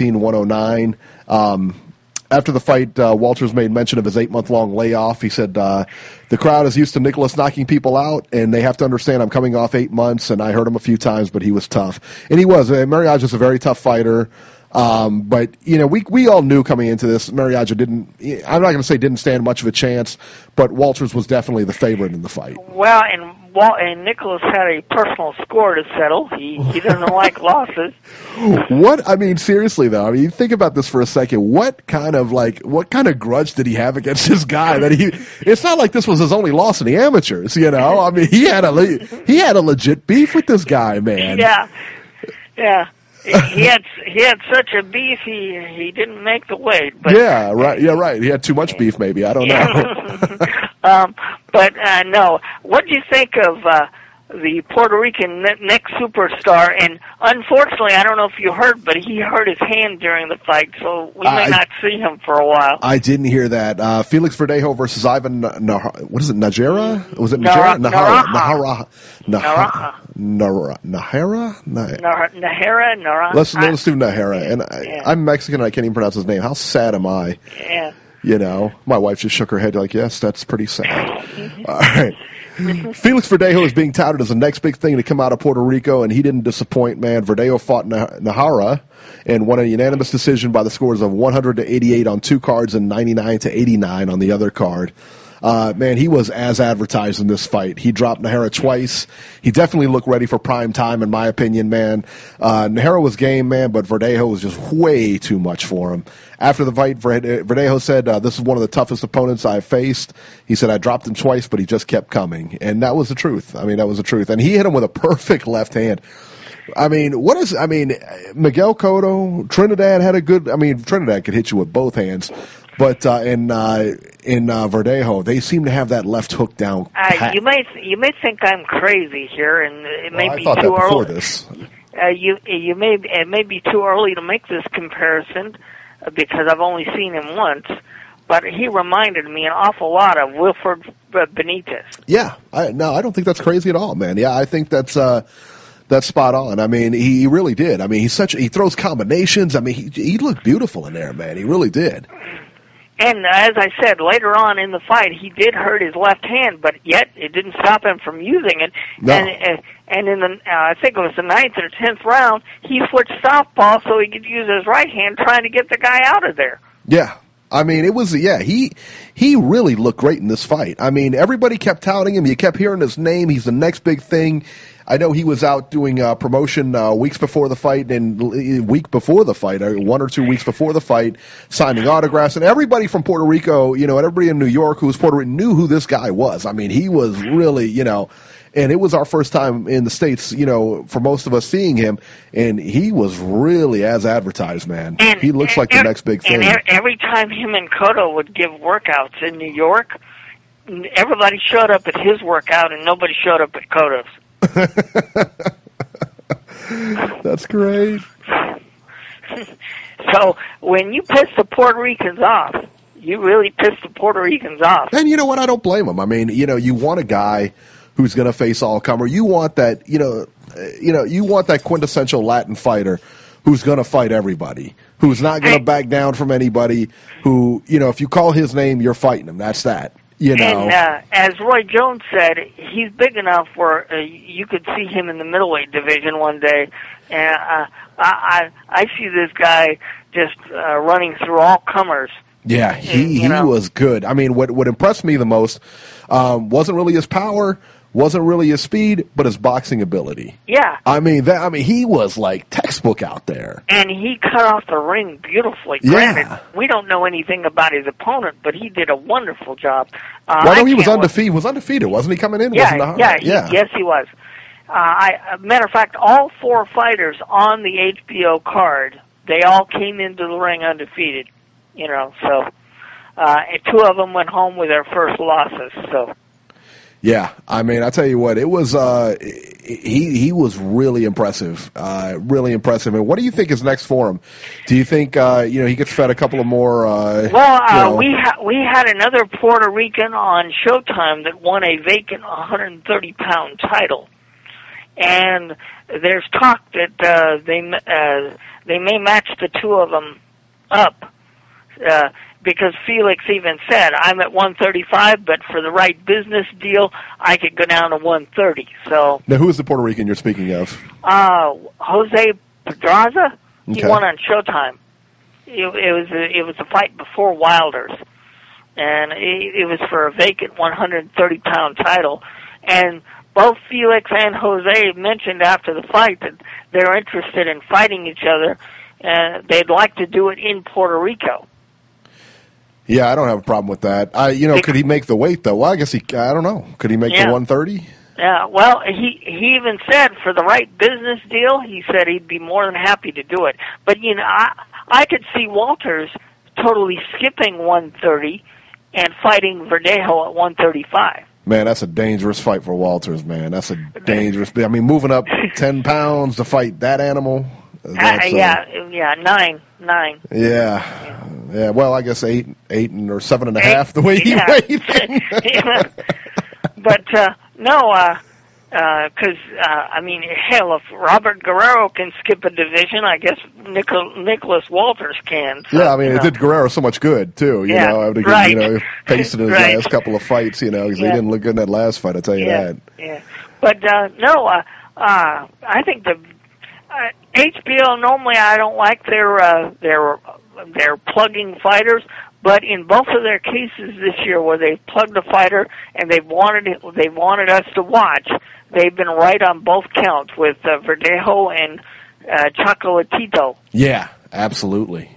118-109. After the fight, Walters made mention of his 8-month-long layoff. He said, the crowd is used to Nicholas knocking people out, and they have to understand I'm coming off 8 months, and I hurt him a few times, but he was tough. And he was. Mariaja's a very tough fighter. But, we all knew coming into this, Mariaja I'm not going to say didn't stand much of a chance, but Walters was definitely the favorite in the fight. Well, and Nicholas had a personal score to settle. He doesn't like losses. Seriously though, you think about this for a second. What kind of grudge did he have against this guy it's not like this was his only loss in the amateurs, he had a legit beef with this guy, man. Yeah. He had such a beef he didn't make the weight. But yeah, right. He had too much beef, maybe. I don't know. No. What do you think of the Puerto Rican next superstar? And unfortunately, I don't know if you heard, but he hurt his hand during the fight, so we may not see him for a while. I didn't hear that. Felix Verdejo versus Ivan Najera? Was it Najera? Nahara? Let's do Nahara. And I'm Mexican and I can't even pronounce his name. How sad am I? Yeah. My wife just shook her head like, yes, that's pretty sad. All right. Felix Verdejo is being touted as the next big thing to come out of Puerto Rico, and he didn't disappoint, man. Verdejo fought Nahara and won a unanimous decision by the scores of 100-88 on 2 cards and 99-89 on the other card. Man, he was as advertised in this fight. He dropped Nahara twice. He definitely looked ready for prime time, in my opinion, man. Nahara was game, man, but Verdejo was just way too much for him. After the fight, Verdejo said, this is one of the toughest opponents I've faced. He said, I dropped him twice, but he just kept coming. And that was the truth. I mean, that was the truth. And he hit him with a perfect left hand. I mean, Miguel Cotto, Trinidad had a good, Trinidad could hit you with both hands. But in Verdejo, they seem to have that left hook down. You may think I'm crazy here, and it may be too early. Before this. It may be too early to make this comparison because I've only seen him once. But he reminded me an awful lot of Wilfred Benitez. Yeah, I don't think that's crazy at all, man. Yeah, I think that's spot on. I mean, he really did. I mean, he throws combinations. I mean, he looked beautiful in there, man. He really did. And as I said, later on in the fight, he did hurt his left hand, but yet it didn't stop him from using it. No. And in the, I think it was the 9th or 10th round, he switched southpaw so he could use his right hand trying to get the guy out of there. Yeah. I mean, he really looked great in this fight. I mean, everybody kept touting him. You kept hearing his name. He's the next big thing. I know he was out doing promotion weeks before the fight and week before the fight, 1 or 2 weeks before the fight, signing autographs. And everybody from Puerto Rico, and everybody in New York who was Puerto Rican knew who this guy was. I mean, he was really, and it was our first time in the States, for most of us seeing him, and he was really as advertised, man. He looks like the next big thing. And every time him and Cotto would give workouts in New York, everybody showed up at his workout and nobody showed up at Cotto's. That's great. So when you piss the Puerto Ricans off, you really piss the Puerto Ricans off. And you know what? I don't blame them. I mean, you want a guy who's going to face all-comer. You want that, you want that quintessential Latin fighter who's going to fight everybody, who's not going to back down from anybody, who, if you call his name, you're fighting him. That's that. And as Roy Jones said, he's big enough where you could see him in the middleweight division one day. And I see this guy just running through all comers. Yeah, he was good. I mean, what impressed me the most wasn't really his power, wasn't really his speed, but his boxing ability. Yeah. I mean, he was like textbook out there. And he cut off the ring beautifully. Yeah. Granted, we don't know anything about his opponent, but he did a wonderful job. He was undefeated. Was undefeated, wasn't he, coming in? Yes, he was. Matter of fact, all 4 fighters on the HBO card, they all came into the ring undefeated. So 2 of them went home with their first losses. So. Yeah, I mean, I tell you what, it was he was really impressive, really impressive. And what do you think is next for him? Do you think he gets fed a couple of more? We had another Puerto Rican on Showtime that won a vacant 130-pound title, and there's talk that they may match the 2 of them up. Because Felix even said, I'm at 135, but for the right business deal, I could go down to 130. So now, who is the Puerto Rican you're speaking of? Jose Pedraza. He Okay. won on Showtime. It was a fight before Wilder's, and it was for a vacant 130-pound title. And both Felix and Jose mentioned after the fight that they're interested in fighting each other, and they'd like to do it in Puerto Rico. Yeah, I don't have a problem with that. Could he make the weight though? Well, I guess I don't know. Could he make the 130? Yeah, well, he even said for the right business deal, he said he'd be more than happy to do it. But I could see Walters totally skipping 130 and fighting Verdejo at 135. Man, that's a dangerous fight for Walters, man. That's a dangerous. I mean, moving up 10 pounds to fight that animal. 9. Yeah. Well, I guess 8 or 7.5 the way he weighed. But I mean, hell, if Robert Guerrero can skip a division, I guess Nicholas Walters can. So, yeah, I mean, it did Guerrero so much good, too, you know, after right. you know, pacing his right. last couple of fights, you know, because he didn't look good in that last fight, I'll tell you that. Yeah, but, I think the HBO, normally I don't like their plugging fighters, but in both of their cases this year where they've plugged a fighter and they wanted us to watch, they've been right on both counts with Verdejo and Chocolatito. Yeah, absolutely.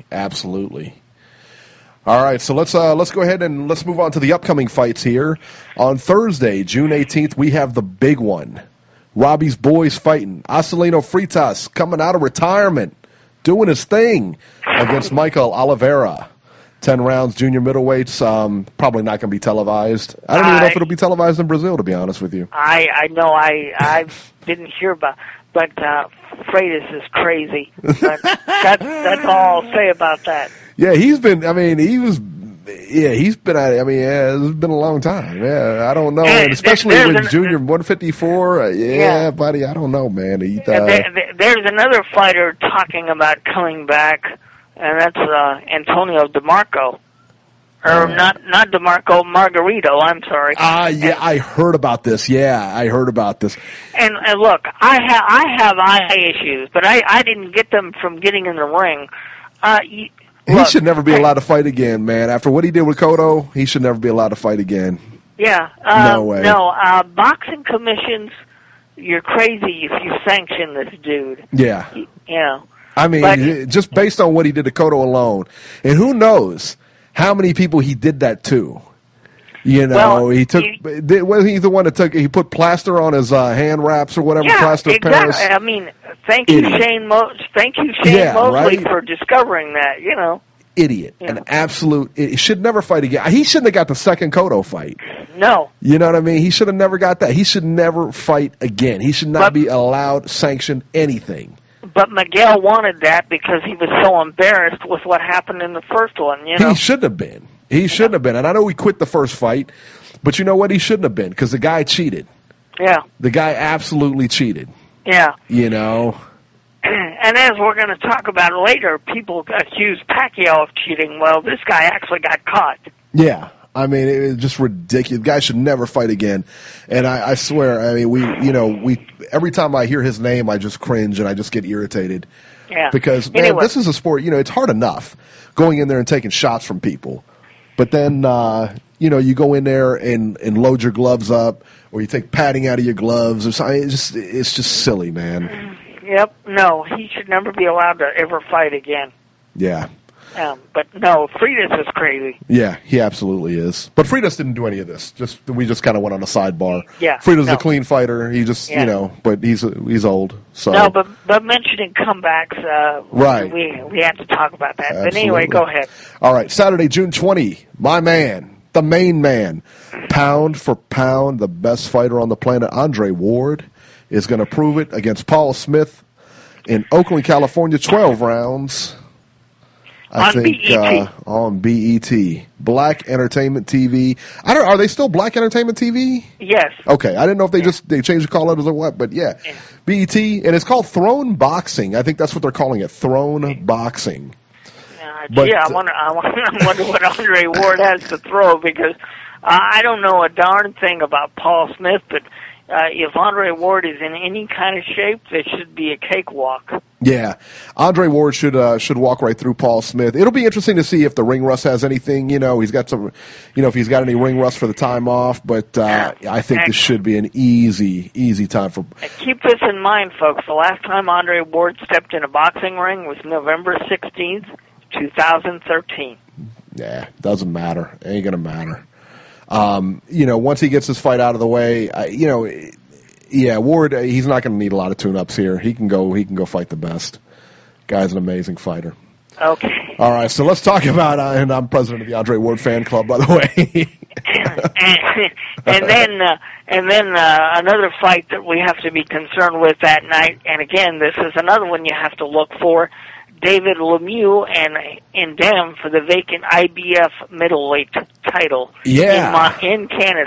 All right, so let's go ahead and let's move on to the upcoming fights here. On Thursday, June 18th, we have the big one. Robbie's boys fighting. Acelino Freitas coming out of retirement, doing his thing against Michael Oliveira. 10 rounds, junior middleweights, probably not going to be televised. I don't even know if it'll be televised in Brazil, to be honest with you. I know, I didn't hear about, but Freitas is crazy. But that's all I'll say about that. Yeah, he's been at it. I mean, it's been a long time. Yeah, I don't know, and especially with junior 154. Buddy, I don't know, man. There's another fighter talking about coming back, and that's Antonio DeMarco. Or not DeMarco, Margarito, I'm sorry. I heard about this. Yeah, I heard about this. And look, I have eye issues, but I didn't get them from getting in the ring. He should never be allowed to fight again, man. After what he did with Cotto, he should never be allowed to fight again. Yeah. No way. No, boxing commissions, you're crazy if you sanction this dude. Yeah. You know. I mean, just based on what he did to Cotto alone, and who knows how many people he did that to. You know, he the one that he put plaster on his hand wraps or whatever, plaster of Paris. I mean, thank you, Shane Mosley, for discovering that, you know. Idiot. An absolute idiot. He should never fight again. He shouldn't have got the second Cotto fight. No. You know what I mean? He should have never got that. He should never fight again. He should not be allowed, sanctioned anything. But Miguel wanted that because he was so embarrassed with what happened in the first one, you know. He shouldn't have been. He shouldn't have been. And I know he quit the first fight, but you know what? He shouldn't have been because the guy cheated. Yeah. The guy absolutely cheated. Yeah. You know. And as we're going to talk about later, people accuse Pacquiao of cheating. Well, this guy actually got caught. Yeah. I mean, it was just ridiculous. The guy should never fight again. And I swear, I mean, we every time I hear his name, I just cringe and I just get irritated. Yeah. Because, man, this is a sport, it's hard enough going in there and taking shots from people. But then, you go in there and load your gloves up, or you take padding out of your gloves, or something. It's just silly, man. Yep. No, he should never be allowed to ever fight again. Yeah. But no, Freitas is crazy. Yeah, he absolutely is. But Freitas didn't do any of this. We just kind of went on a sidebar. Yeah. Freitas is a clean fighter. He just, but he's old. So. No, but mentioning comebacks, right. We have to talk about that. Absolutely. But anyway, go ahead. All right, Saturday, June 20, my man, the main man, pound for pound, the best fighter on the planet, Andre Ward, is going to prove it against Paul Smith in Oakland, California, 12 rounds. BET. On BET. Black Entertainment TV. Are they still Black Entertainment TV? Yes. Okay. I didn't know if they changed the call letters or what, but yeah. BET, and it's called Throne Boxing. I think that's what they're calling it, Throne Boxing. I wonder what Andre Ward has to throw, because I don't know a darn thing about Paul Smith, but if Andre Ward is in any kind of shape, it should be a cakewalk. Yeah, Andre Ward should walk right through Paul Smith. It'll be interesting to see if the ring rust has anything. He's got some, if he's got any ring rust for the time off. But I think this should be an easy time for. Keep this in mind, folks. The last time Andre Ward stepped in a boxing ring was November 16th, 2013. Yeah, doesn't matter. Ain't gonna matter. Once he gets his fight out of the way, Ward, he's not going to need a lot of tune-ups here. He can go fight the best. Guy's an amazing fighter. Okay. All right, so let's talk about, and I'm president of the Andre Ward fan club, by the way. and then another fight that we have to be concerned with that night, and again, this is another one you have to look for, David Lemieux and Ndam for the vacant IBF middleweight title in Canada.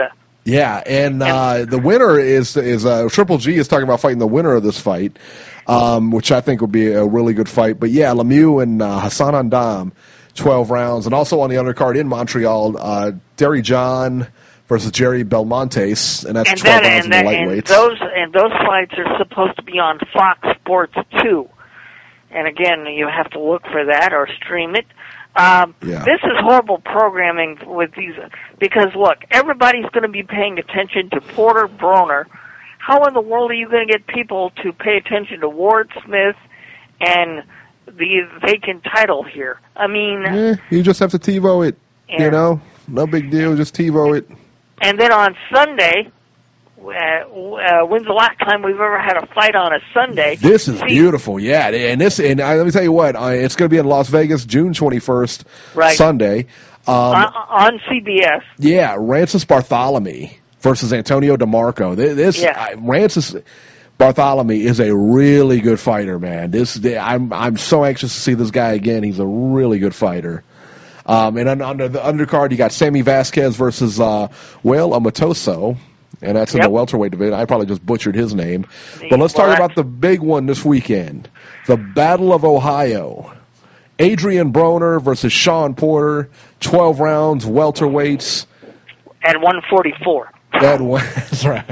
Yeah, and the winner is Triple G is talking about fighting the winner of this fight, which I think would be a really good fight. But yeah, Lemieux and Hassan Andam, 12 rounds, and also on the undercard in Montreal, Derry John versus Jerry Belmontes, and that's 12 rounds in the lightweights. And those fights are supposed to be on Fox Sports 2. And again, you have to look for that or stream it. This is horrible programming with these, because look, everybody's going to be paying attention to Porter Broner. How in the world are you going to get people to pay attention to Ward Smith and the vacant title here? I mean... you just have to TiVo it, you know? No big deal, just TiVo it. And then on Sunday... when's the last time we've ever had a fight on a Sunday? This is beautiful, yeah. And let me tell you what, it's going to be in Las Vegas, June 21st, right. Sunday. On CBS. Yeah, Rancis Barthelemy versus Antonio DeMarco. Rancis Barthelemy is a really good fighter, man. I'm so anxious to see this guy again. He's a really good fighter. And under the undercard, you got Sammy Vasquez versus Wael Amatoso. And that's in the welterweight division. I probably just butchered his name. But let's talk about the big one this weekend. The Battle of Ohio. Adrian Broner versus Sean Porter. 12 rounds, welterweights. At 144. That's right.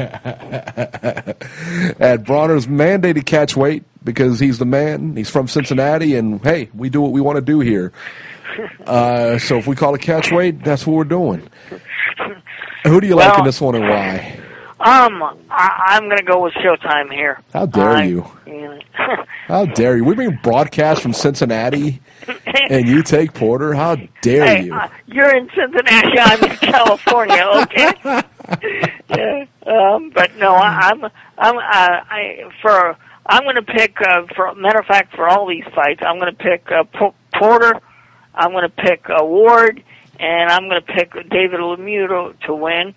At Broner's mandated catch weight because he's the man. He's from Cincinnati, and, hey, we do what we want to do here. So if we call it catch weight, that's what we're doing. Who do you like in this one and why? I'm going to go with Showtime here. How dare you? How dare you? We're being broadcast from Cincinnati, and you take Porter? How dare you? You're in Cincinnati. I'm in California. Okay. But no, I'm going to pick. For matter of fact, for all these fights, I'm going to pick Porter. I'm going to pick Ward. And I'm going to pick David Lemieux to win.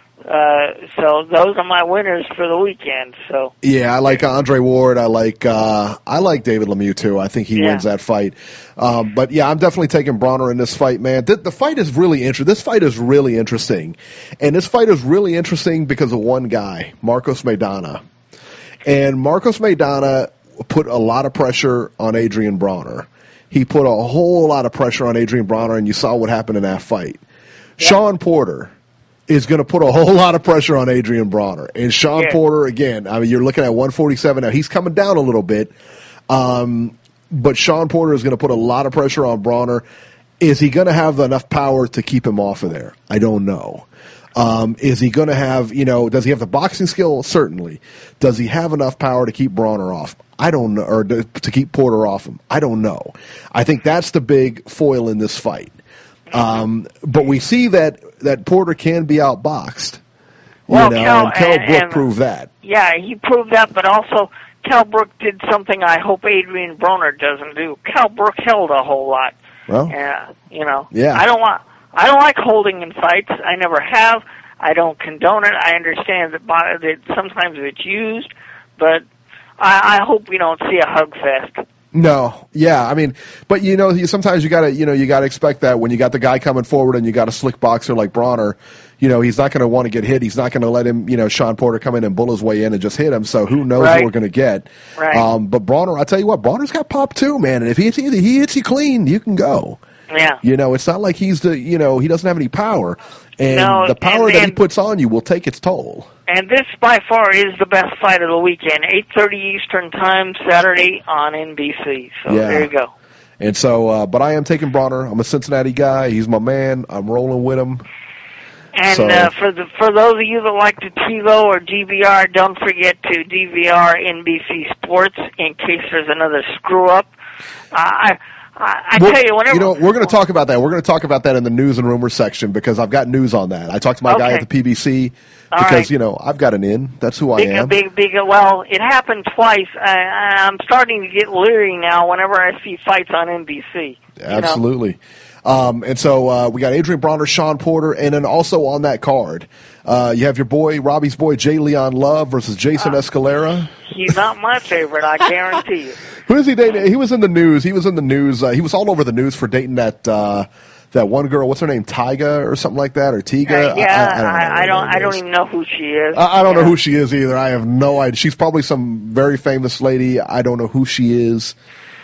So those are my winners for the weekend. So yeah, I like Andre Ward. I like David Lemieux too. I think he wins that fight. But yeah, I'm definitely taking Broner in this fight, man. The fight is really interesting. This fight is really interesting, and this fight is really interesting because of one guy, Marcos Maidana. And Marcos Maidana put a lot of pressure on Adrian Broner. He put a whole lot of pressure on Adrian Broner, and you saw what happened in that fight. Yep. Sean Porter is going to put a whole lot of pressure on Adrian Broner. And Sean Porter, again, I mean, you're looking at 147 now. He's coming down a little bit. But Sean Porter is going to put a lot of pressure on Broner. Is he going to have enough power to keep him off of there? I don't know. Is he going to have, does he have the boxing skill? Certainly. Does he have enough power to keep Broner off? I don't know, or to keep Porter off him. I don't know. I think that's the big foil in this fight. But we see that Porter can be outboxed. Well, and Kell Brook proved that. Yeah, he proved that, but also Kell Brook did something I hope Adrian Broner doesn't do. Kell Brook held a whole lot. Well, yeah. I don't like holding in fights. I never have. I don't condone it. I understand that sometimes it's used, but I hope we don't see a hug fest. No, yeah, I mean, but sometimes you gotta expect that when you got the guy coming forward and you got a slick boxer like Broner, he's not going to want to get hit. He's not going to let him, Sean Porter come in and bull his way in and just hit him. So who knows what we're going to get? Right. But Broner, I tell you what, Broner's got pop too, man. And if he hits you clean, you can go. Yeah. It's not like he's he doesn't have any power. And the power that he puts on you will take its toll. And this, by far, is the best fight of the weekend. 8:30 Eastern Time, Saturday on NBC. So there you go. And so, but I am taking Broner. I'm a Cincinnati guy. He's my man. I'm rolling with him. And for those of you that like to TiVo or DVR, don't forget to DVR NBC Sports in case there's another screw-up. I tell you, whenever... we're going to talk about that. We're going to talk about that in the news and rumors section because I've got news on that. I talked to my guy at the PBC because, I've got an in. That's who I am. Well, it happened twice. I'm starting to get leery now whenever I see fights on NBC. Absolutely. And so we got Adrian Broner, Sean Porter, and then also on that card, you have your boy, Robbie's boy, J. Leon Love versus Jason Escalera. He's not my favorite, I guarantee you. Who is he dating? He was in the news. He was all over the news for dating that that one girl, what's her name, Tyga or something like that, or Tiga? I don't even know who she is. I don't know who she is either. I have no idea. She's probably some very famous lady. I don't know who she is.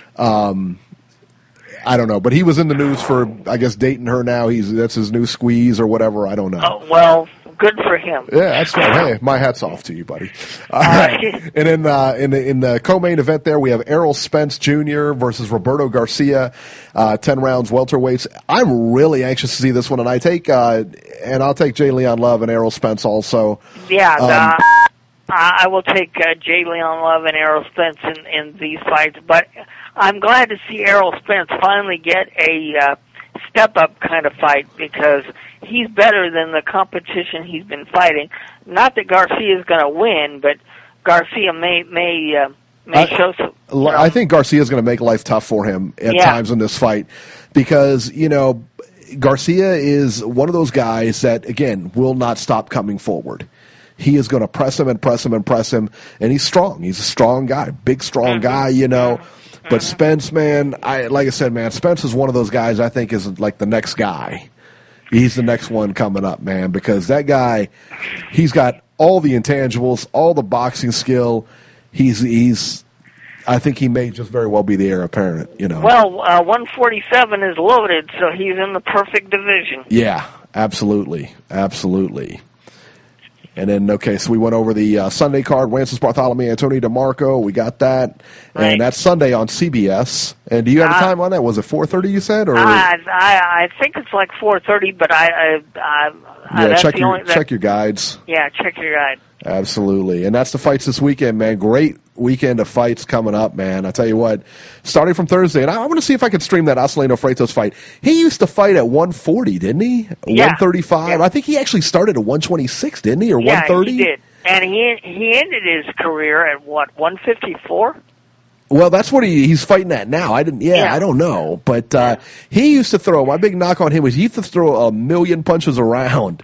I don't know, but he was in the news for, I guess, dating her now. That's his new squeeze or whatever. I don't know. Oh, well, good for him. Yeah, that's right. Hey, my hat's off to you, buddy. All right. And in the co-main event there, we have Errol Spence Jr. versus Roberto Garcia, 10 rounds welterweights. I'm really anxious to see this one, and I'll take Jay Leon Love and Errol Spence also. Yeah, I will take Jay Leon Love and Errol Spence in these fights, but I'm glad to see Errol Spence finally get a step-up kind of fight, because he's better than the competition he's been fighting. Not that Garcia is going to win, but Garcia may show some. I think Garcia is going to make life tough for him at times in this fight, because Garcia is one of those guys that, again, will not stop coming forward. He is going to press him and press him and press him, and he's strong. He's a strong guy, big, strong guy, But Spence, man, like I said, man, Spence is one of those guys I think is like the next guy. He's the next one coming up, man, because that guy, he's got all the intangibles, all the boxing skill. I think he may just very well be the heir apparent, Well, 147 is loaded, so he's in the perfect division. Yeah, absolutely. Absolutely. And then, so we went over the Sunday card, Wences Bartholomew, Anthony DeMarco. We got that. Right. And that's Sunday on CBS. And do you have a time on that? Was it 4:30 you said? Or I think it's like 4:30, but check your guides. Yeah, check your guide. Absolutely. And that's the fights this weekend, man. Great weekend of fights coming up, man. I tell you what, starting from Thursday, and I want to see if I can stream that Acelino Freitas fight. He used to fight at 140, didn't he? Yeah. 135. Yeah. I think he actually started at 126, didn't he? Or 130? Yeah, he did. And he ended his career at, 154? Well, that's what he's fighting at now. I don't know. But he used to throw, my big knock on him was he used to throw a million punches around,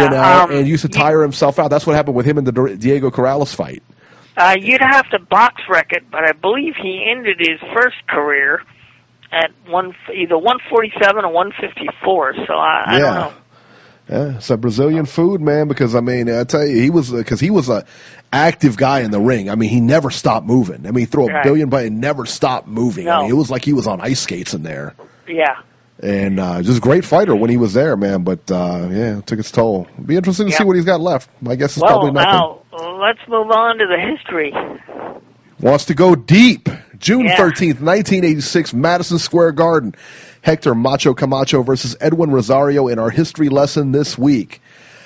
and used to tire himself out. That's what happened with him in the Diego Corrales fight. You'd have to box wreck it, but I believe he ended his first career at either 147 or 154, so I don't know. Yeah, it's a Brazilian food, man, because, I tell you, he was a active guy in the ring. He never stopped moving. He threw a billion, but he never stopped moving. No. It was like he was on ice skates in there. Yeah. And just a great fighter when he was there, man, but, it took its toll. It'll be interesting to see what he's got left. My guess is probably nothing. Now, let's move on to the history. Wants to go deep. June 13th, 1986, Madison Square Garden. Hector Macho Camacho versus Edwin Rosario in our history lesson this week.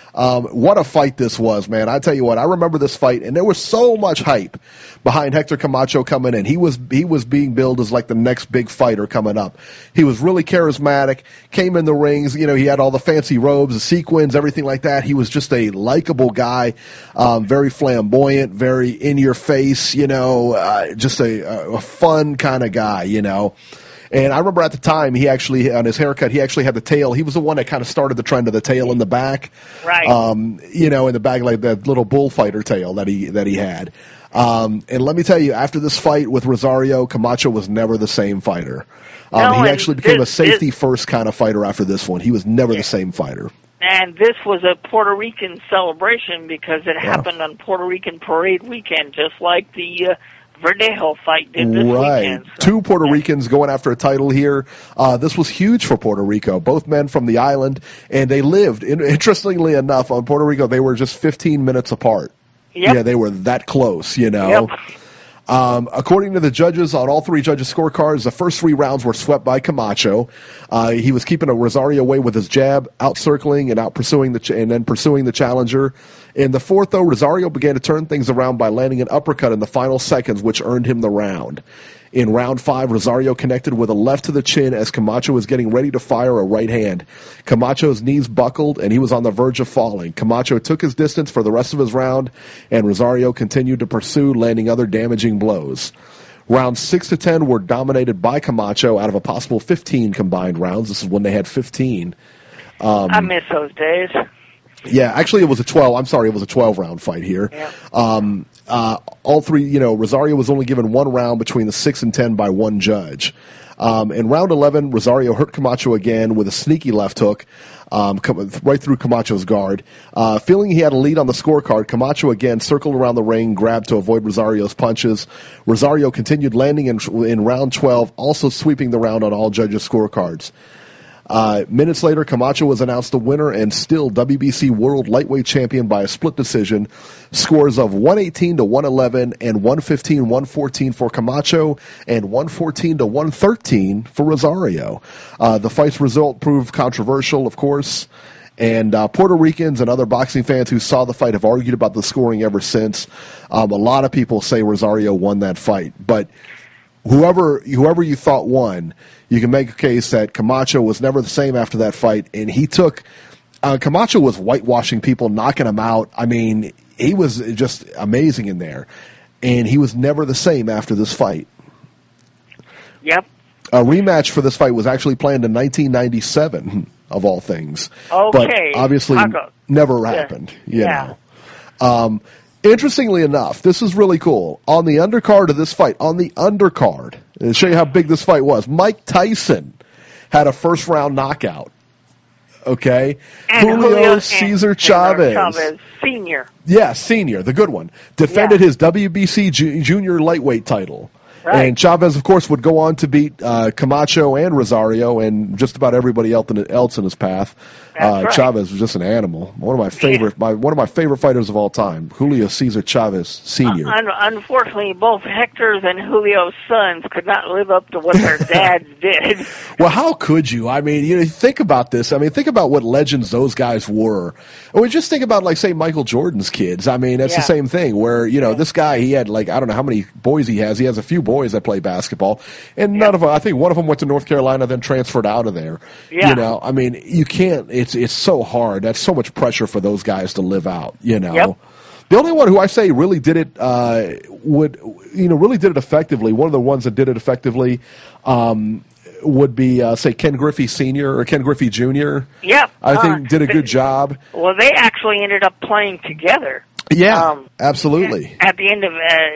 What a fight this was, man. I tell you what, I remember this fight, and there was so much hype behind Hector Camacho coming in. He was being billed as like the next big fighter coming up. He was really charismatic, came in the rings, he had all the fancy robes, the sequins, everything like that. He was just a likable guy, very flamboyant, very in your face, just a fun kind of guy, And I remember at the time, he actually, on his haircut, he actually had the tail. He was the one that kind of started the trend of the tail in the back. Right. In the back, like that little bullfighter tail that he had. And let me tell you, after this fight with Rosario, Camacho was never the same fighter. He actually became a safety-first kind of fighter after this one. He was never the same fighter. And this was a Puerto Rican celebration because it happened on Puerto Rican Parade Weekend, just like the Verdejo fight did this weekend. So, two Puerto Ricans going after a title here. This was huge for Puerto Rico. Both men from the island, and they lived, interestingly enough, on Puerto Rico, they were just 15 minutes apart. Yep. Yeah, they were that close, Yep. According to the judges, on all three judges' scorecards, the first 3 rounds were swept by Camacho. He was keeping a Rosario away with his jab, out-circling and pursuing the challenger. In the fourth, though, Rosario began to turn things around by landing an uppercut in the final seconds, which earned him the round. In round 5, Rosario connected with a left to the chin as Camacho was getting ready to fire a right hand. Camacho's knees buckled, and he was on the verge of falling. Camacho took his distance for the rest of his round, and Rosario continued to pursue, landing other damaging blows. Rounds 6 to 10 were dominated by Camacho out of a possible 15 combined rounds. This is when they had 15. I miss those days. Yeah, actually it was a 12-round fight here. Yeah. All three, Rosario was only given 1 round between the 6 and 10 by one judge. In round 11, Rosario hurt Camacho again with a sneaky left hook. Right through Camacho's guard. Feeling he had a lead on the scorecard, Camacho again circled around the ring, grabbed to avoid Rosario's punches. Rosario continued landing in round 12, also sweeping the round on all judges' scorecards. Minutes later, Camacho was announced the winner and still WBC World Lightweight Champion by a split decision. Scores of 118-111 and 115-114 for Camacho and 114-113 for Rosario. The fight's result proved controversial, of course, and Puerto Ricans and other boxing fans who saw the fight have argued about the scoring ever since. A lot of people say Rosario won that fight, but whoever you thought won, you can make a case that Camacho was never the same after that fight, and he took Camacho was whitewashing people, knocking him out. I mean, he was just amazing in there, and he was never the same after this fight. Yep. A rematch for this fight was actually planned in 1997, of all things. Okay. But obviously never happened, you know. Interestingly enough, this is really cool. On the undercard of this fight, to show you how big this fight was, Mike Tyson had a first-round knockout. Okay? And Julio Cesar Chavez. Senior. Yeah, Senior, the good one. Defended his WBC junior lightweight title. Right. And Chavez, of course, would go on to beat Camacho and Rosario and just about everybody else in his path. Right. Chavez was just an animal. One of my favorite fighters of all time, Julio Cesar Chavez Sr. Unfortunately, both Hector's and Julio's sons could not live up to what their dads did. Well, how could you? I mean, you know, think about this. I mean, think about what legends those guys were. Or just think about, like, say, Michael Jordan's kids. I mean, that's the same thing where, you know, this guy, he had, like, I don't know how many boys he has. He has a few boys that play basketball. And none of them, I think one of them went to North Carolina, then transferred out of there. Yeah. You know, I mean, you can't, it's so hard. That's so much pressure for those guys to live out, you know. Yep. The only one who I say really did it really did it effectively. One of the ones that did it effectively would be say Ken Griffey Sr. or Ken Griffey Jr. Yeah, I think did a good job. Well, they actually ended up playing together. Yeah, absolutely. At the end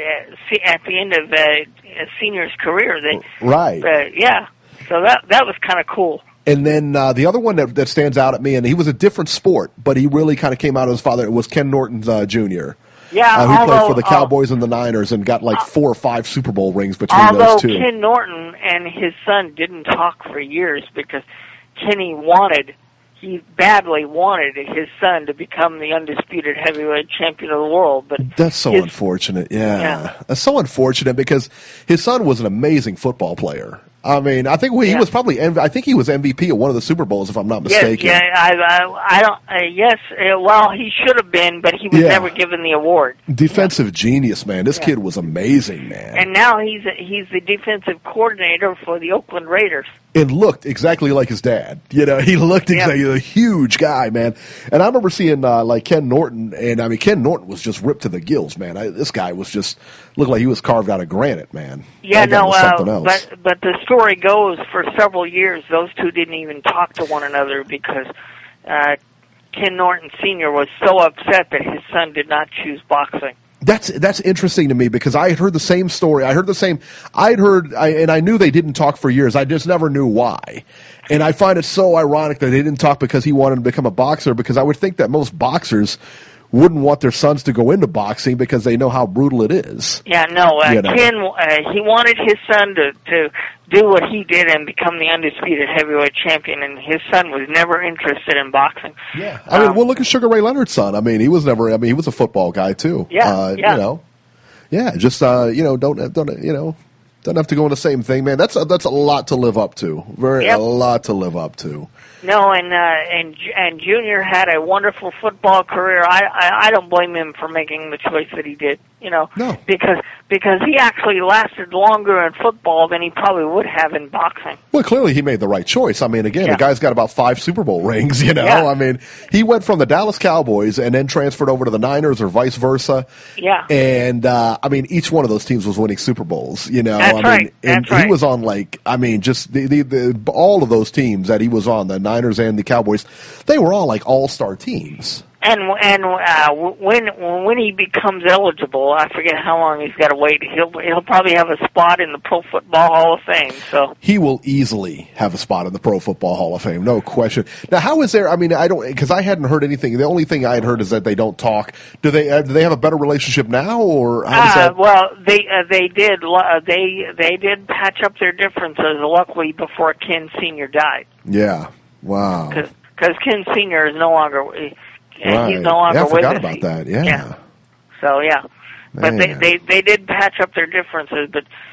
of Senior's career, yeah. So that was kind of cool. And then the other one that stands out at me, and he was a different sport, but he really kind of came out of his father, was Ken Norton Jr. Yeah, who played for the Cowboys and the Niners and got like 4 or 5 Super Bowl rings between those two. Although Ken Norton and his son didn't talk for years because Kenny he badly wanted his son to become the undisputed heavyweight champion of the world. But that's so unfortunate. Yeah, that's so unfortunate because his son was an amazing football player. I mean, I think he was probably. I think he was MVP at one of the Super Bowls, if I'm not mistaken. I don't. Yes, well, he should have been, but he was never given the award. Defensive genius, man. This kid was amazing, man. And now he's the defensive coordinator for the Oakland Raiders. And looked exactly like his dad. You know, he looked exactly a huge guy, man. And I remember seeing like Ken Norton, and I mean, Ken Norton was just ripped to the gills, man. This guy was just looked like he was carved out of granite, man. Yeah, but the story goes for several years those two didn't even talk to one another because Ken Norton Sr. was so upset that his son did not choose boxing. That's interesting to me because I had heard the same story. And I knew they didn't talk for years. I just never knew why. And I find it so ironic that they didn't talk because he wanted to become a boxer, because I would think that most boxers wouldn't want their sons to go into boxing because they know how brutal it is. Yeah, no, Ken, he wanted his son to do what he did and become the undisputed heavyweight champion, and his son was never interested in boxing. Yeah, I mean, well, look at Sugar Ray Leonard's son. I mean, he was he was a football guy too. Yeah, You know, just don't have to go in the same thing, man. That's a lot to live up to. A lot to live up to. No, and Junior had a wonderful football career. I don't blame him for making the choice that he did. You know, no. because he actually lasted longer in football than he probably would have in boxing. Well, clearly he made the right choice. I mean, again, the guy's got about 5 Super Bowl rings, you know. Yeah. I mean, he went from the Dallas Cowboys and then transferred over to the Niners or vice versa. Yeah. And, I mean, each one of those teams was winning Super Bowls, you know. That's right. And he was on, like, I mean, just the all of those teams that he was on, the Niners and the Cowboys, they were all, like, all-star teams. when he becomes eligible, I forget how long he's got to wait. He'll probably have a spot in the Pro Football Hall of Fame. So he will easily have a spot in the Pro Football Hall of Fame, no question. Now, how is there? I mean, because I hadn't heard anything. The only thing I had heard is that they don't talk. Do they have a better relationship now, or how does that? Well, they did patch up their differences, luckily, before Ken Sr. died. Yeah. Wow. Because Ken Sr. is no longer. Right. He's no longer I with forgot us. about that. Yeah. So but they did patch up their differences,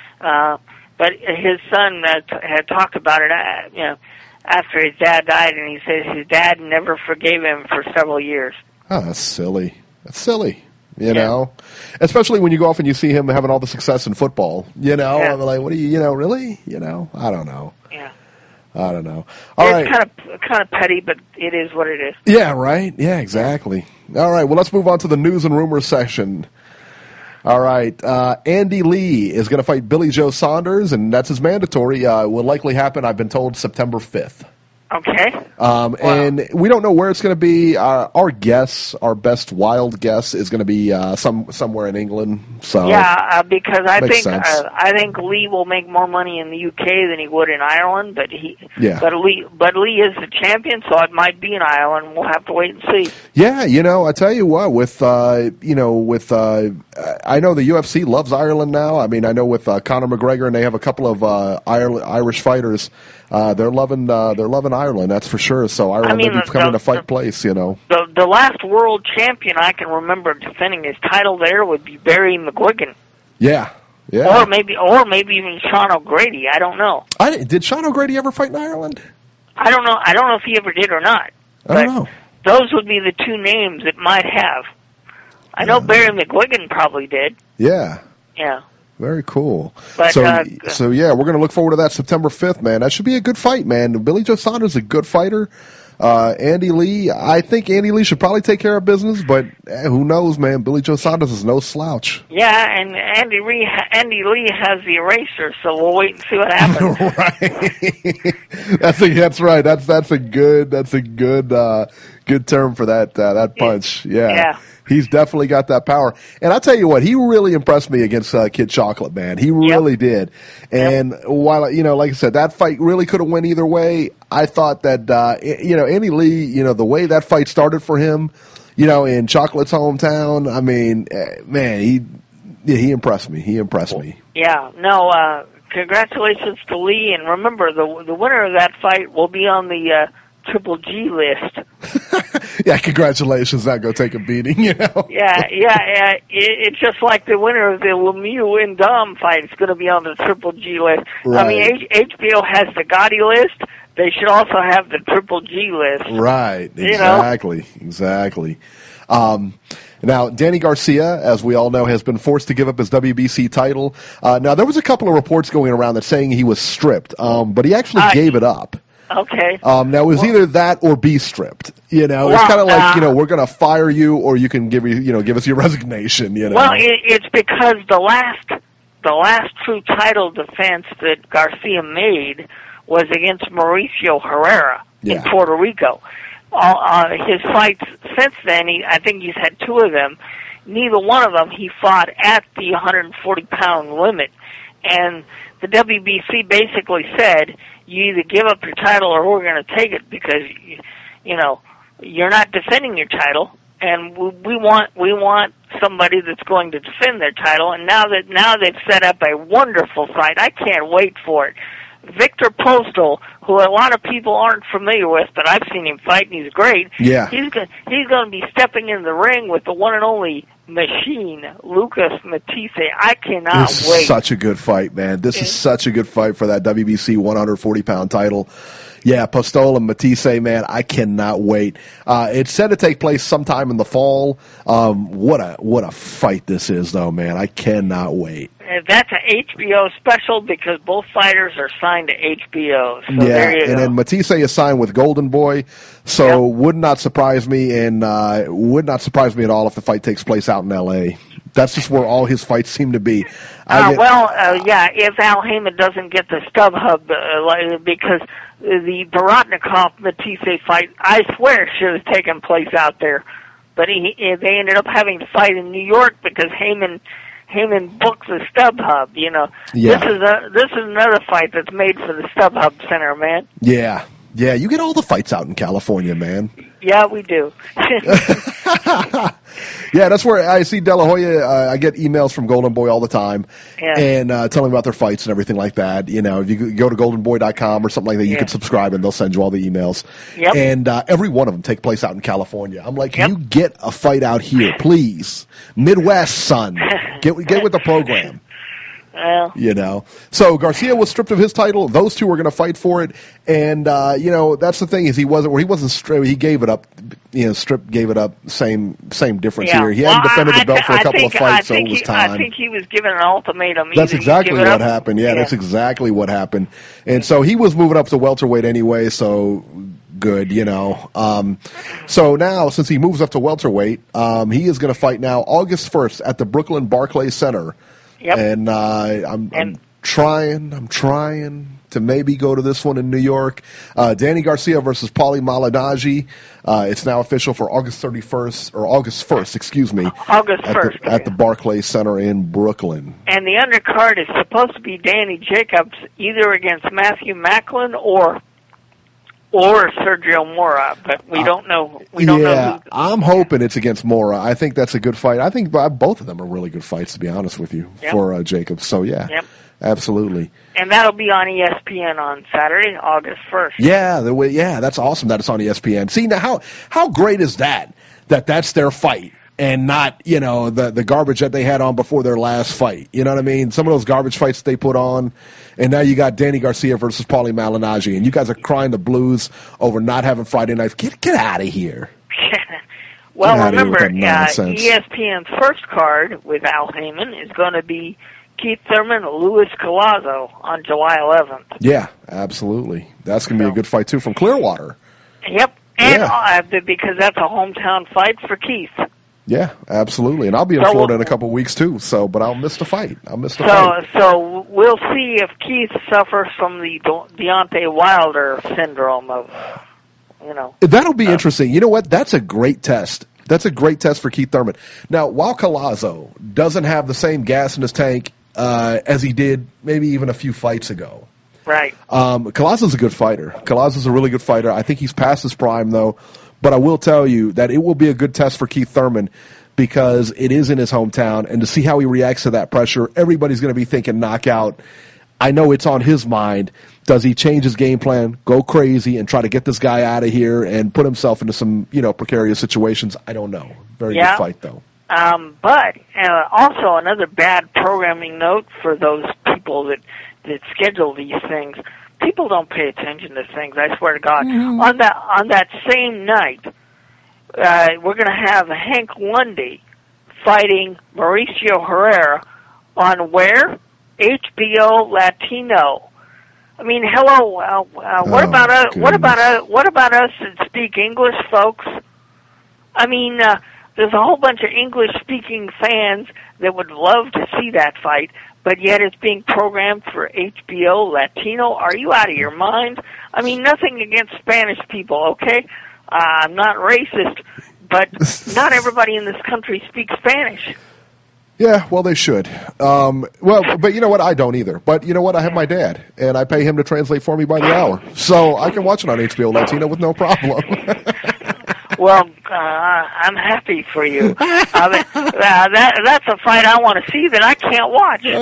but his son had talked about it, after his dad died, and he says his dad never forgave him for several years. Oh, that's silly. You know, especially when you go off and you see him having all the success in football. I'm like, what do you really? I don't know. Yeah. I don't know. It's kind of petty, but it is what it is. Yeah, right? Yeah, exactly. All right, well, let's move on to the news and rumors section. All right, Andy Lee is going to fight Billy Joe Saunders, and that's his mandatory. Will likely happen, I've been told, September 5th. Okay. Wow. And we don't know where it's going to be. Our best wild guess is going to be somewhere in England. So because I think Lee will make more money in the UK than he would in Ireland. But Lee is the champion, so it might be in Ireland. We'll have to wait and see. Yeah, I tell you what, I know the UFC loves Ireland now. I mean, I know with Conor McGregor, and they have a couple of Irish fighters. They're loving Ireland, that's for sure. So Ireland may be becoming a fight place, The last world champion I can remember defending his title there would be Barry McGuigan. Yeah. Or maybe even Sean O'Grady. I don't know. Did Sean O'Grady ever fight in Ireland? I don't know. I don't know if he ever did or not. I don't know. Those would be the two names it might have. I know Barry McGuigan probably did. Yeah. Yeah. Very cool. But, so yeah, we're going to look forward to that September 5th, man. That should be a good fight, man. Billy Joe Saunders is a good fighter. Andy Lee, I think Andy Lee should probably take care of business, but who knows, man? Billy Joe Saunders is no slouch. Yeah, and Andy Lee has the eraser, so we'll wait and see what happens. Right. That's right. That's a good term for that punch. Yeah. He's definitely got that power. And I'll tell you what, he really impressed me against Kid Chocolate, man. He really did. And while, like I said, that fight really could have went either way, I thought that, Andy Lee, the way that fight started for him, in Chocolate's hometown, I mean, man, he impressed me. Yeah. No, congratulations to Lee. And remember, the winner of that fight will be on the Triple G list. Yeah, congratulations. Now go take a beating, Yeah. It's just like the winner of the Lemieux and Dom fight is going to be on the Triple G list. Right. I mean, HBO has the Gotti list. They should also have the Triple G list. Right. Exactly. Now, Danny Garcia, as we all know, has been forced to give up his WBC title. Now, there was a couple of reports going around that saying he was stripped, but he actually gave it up. Okay. Now it was either that or be stripped. It's kind of like we're going to fire you, or you can give us your resignation. Well, it's because the last true title defense that Garcia made was against Mauricio Herrera in Puerto Rico. His fights since then, I think he's had two of them. Neither one of them he fought at the 140-pound limit, and the WBC basically said, you either give up your title or we're going to take it because, you're not defending your title, and we want somebody that's going to defend their title. And now they've set up a wonderful fight. I can't wait for it. Victor Postal, who a lot of people aren't familiar with, but I've seen him fight, and he's great. Yeah. He's going to be stepping in the ring with the one and only machine, Lucas Matisse. I cannot wait. This is such a good fight, man. This is such a good fight for that WBC 140-pound title. Yeah, Postol and Matisse, man, I cannot wait. It's set to take place sometime in the fall. What a fight this is, though, man. I cannot wait. That's an HBO special because both fighters are signed to HBO. So there you go. And then Matisse is signed with Golden Boy, so would not surprise me, and would not surprise me at all if the fight takes place out in L.A. That's just where all his fights seem to be. If Al Heyman doesn't get the StubHub, because the Baratnikov-Matisse fight, I swear, should have taken place out there. but they ended up having to fight in New York because Heyman booked the StubHub. You know, Yeah. This is another fight that's made for the StubHub Center, man. Yeah. Yeah, you get all the fights out in California, man. Yeah, we do. Yeah, that's where I see De La Hoya. I get emails from Golden Boy all the time, Yeah. and telling me about their fights and everything like that. You know, if you go to goldenboy.com or something like that, you Yeah. can subscribe, and they'll send you all the emails. Yep. And every one of them take place out in California. I'm like, Yep. you get a fight out here, please. Midwest, son. Get with the program. Well, You know, so Garcia was stripped of his title. Those two were going to fight for it, and you know that's the thing is he wasn't stripped. He gave it up. You know, stripped gave it up. Same difference yeah. here. He hadn't defended the belt for a couple of fights, so it was time. I think he was given an ultimatum. That's Either exactly you give it what up- happened. Yeah, that's exactly what happened. And so he was moving up to welterweight anyway. So good, you know. So now, since he moves up to welterweight, he is going to fight now August 1st at the Brooklyn Barclays Center. Yep. And I'm trying to maybe go to this one in New York. Danny Garcia versus Paulie Malignaggi. It's now official for August 1st, excuse me. August 1st. At the Barclays Center in Brooklyn. And the undercard is supposed to be Danny Jacobs, either against Matthew Macklin or Sergio Mora, but we don't know. We don't know. I'm hoping it's against Mora. I think that's a good fight. I think both of them are really good fights, to be honest with you, for Jacobs. So yeah, absolutely. And that'll be on ESPN on Saturday, August 1st. Yeah, that's awesome that it's on ESPN. See now, how great is that that's their fight and not the garbage that they had on before their last fight. You know what I mean? Some of those garbage fights they put on. And now you got Danny Garcia versus Paulie Malignaggi, and you guys are crying the blues over not having Friday nights. Get out of here. Well, Get outta here with remember, that nonsense. ESPN's first card with Al Heyman is going to be Keith Thurman, Luis Collazo on July 11th. Yeah, absolutely. That's going to be a good fight, too, from Clearwater. Yep, and because that's a hometown fight for Keith. Yeah, absolutely. And I'll be in Florida in a couple of weeks, too, but I'll miss the fight. So we'll see if Keith suffers from the Deontay Wilder syndrome of, That'll be interesting. You know what? That's a great test. That's a great test for Keith Thurman. Now, while Collazo doesn't have the same gas in his tank as he did maybe even a few fights ago. Right. Collazo's a good fighter. Collazo's a really good fighter. I think he's past his prime, though. But I will tell you that it will be a good test for Keith Thurman because it is in his hometown, and to see how he reacts to that pressure, everybody's going to be thinking knockout. I know it's on his mind. Does he change his game plan, go crazy, and try to get this guy out of here and put himself into some, precarious situations? I don't know. Very good fight, though. But also another bad programming note for those people that schedule these things. People don't pay attention to things, I swear to God. Mm-hmm. On that same night, we're going to have Hank Lundy fighting Mauricio Herrera on where? HBO Latino. I mean, hello. What about us? What about us that speak English, folks? I mean, there's a whole bunch of English-speaking fans that would love to see that fight, but yet it's being programmed for HBO Latino. Are you out of your mind? I mean, nothing against Spanish people, okay? I'm not racist, but not everybody in this country speaks Spanish. Yeah, well, they should. But you know what? I don't either. But you know what? I have my dad, and I pay him to translate for me by the hour. So I can watch it on HBO Latino with no problem. Well, I'm happy for you. That's a fight I want to see that I can't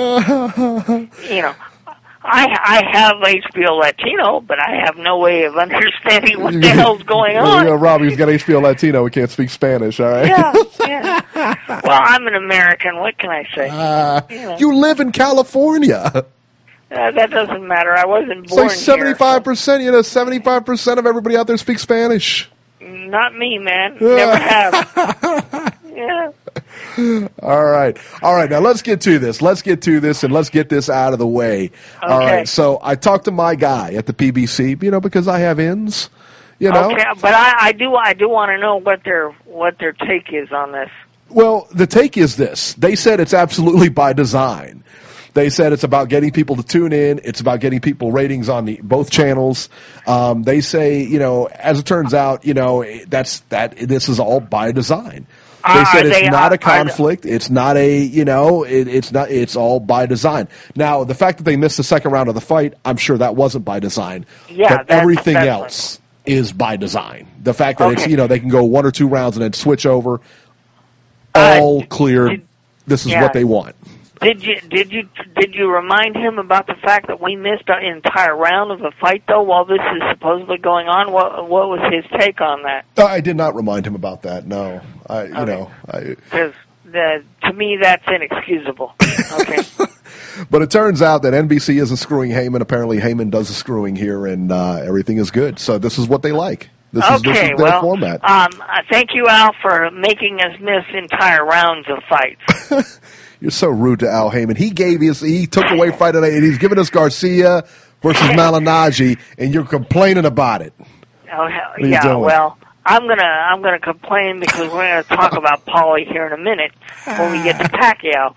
watch. I have HBO Latino, but I have no way of understanding what the hell's going on. Robbie's got HBO Latino. We can't speak Spanish, all right? Yeah. Well, I'm an American. What can I say? You live in California. That doesn't matter. I wasn't born here. It's like 75%, 75% of everybody out there speaks Spanish. Not me, man. Never have. Yeah. All right. Now let's get to this. And let's get this out of the way. Okay. All right. So I talked to my guy at the PBC, because I have ins, Okay, but I do want to know what their take is on this. Well, the take is this. They said it's absolutely by design. They said it's about getting people to tune in. It's about getting people ratings on both channels. They say, as it turns out, this is all by design. They said it's not a conflict. It's not it's all by design. Now, the fact that they missed the second round of the fight, I'm sure that wasn't by design. Yeah, but everything else is by design. The fact that it's, they can go 1 or 2 rounds and then switch over, all clear. This is what they want. Did you remind him about the fact that we missed an entire round of a fight though while this is supposedly going on? What was his take on that? I did not remind him about that. No, because to me that's inexcusable. Okay. But it turns out that NBC isn't screwing Heyman. Apparently, Heyman does the screwing here, and everything is good. So this is what they like. This is their format. Thank you, Al, for making us miss entire rounds of fights. You're so rude to Al Heyman. He took away fight tonight, and he's giving us Garcia versus Malignaggi, and you're complaining about it. Oh, yeah. Well, I'm gonna complain because we're gonna talk about Paulie here in a minute when we get to Pacquiao.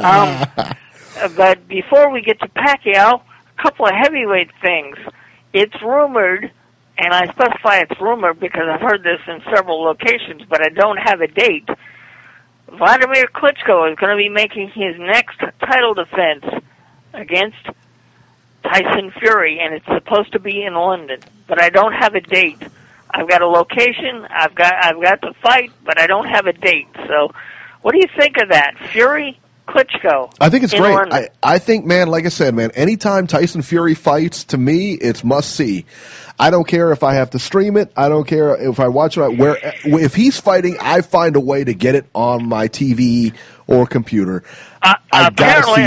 But before we get to Pacquiao, a couple of heavyweight things. It's rumored, and I specify it's rumored because I've heard this in several locations, but I don't have a date. Vladimir Klitschko is going to be making his next title defense against Tyson Fury, and it's supposed to be in London, but I don't have a date. I've got a location, I've got the fight, but I don't have a date. So, what do you think of that, Fury, Klitschko? I think it's great. I think, man, like I said, man, anytime Tyson Fury fights, to me, it's must see. I don't care if I have to stream it. I don't care if I watch it. If he's fighting, I find a way to get it on my TV or computer. Apparently,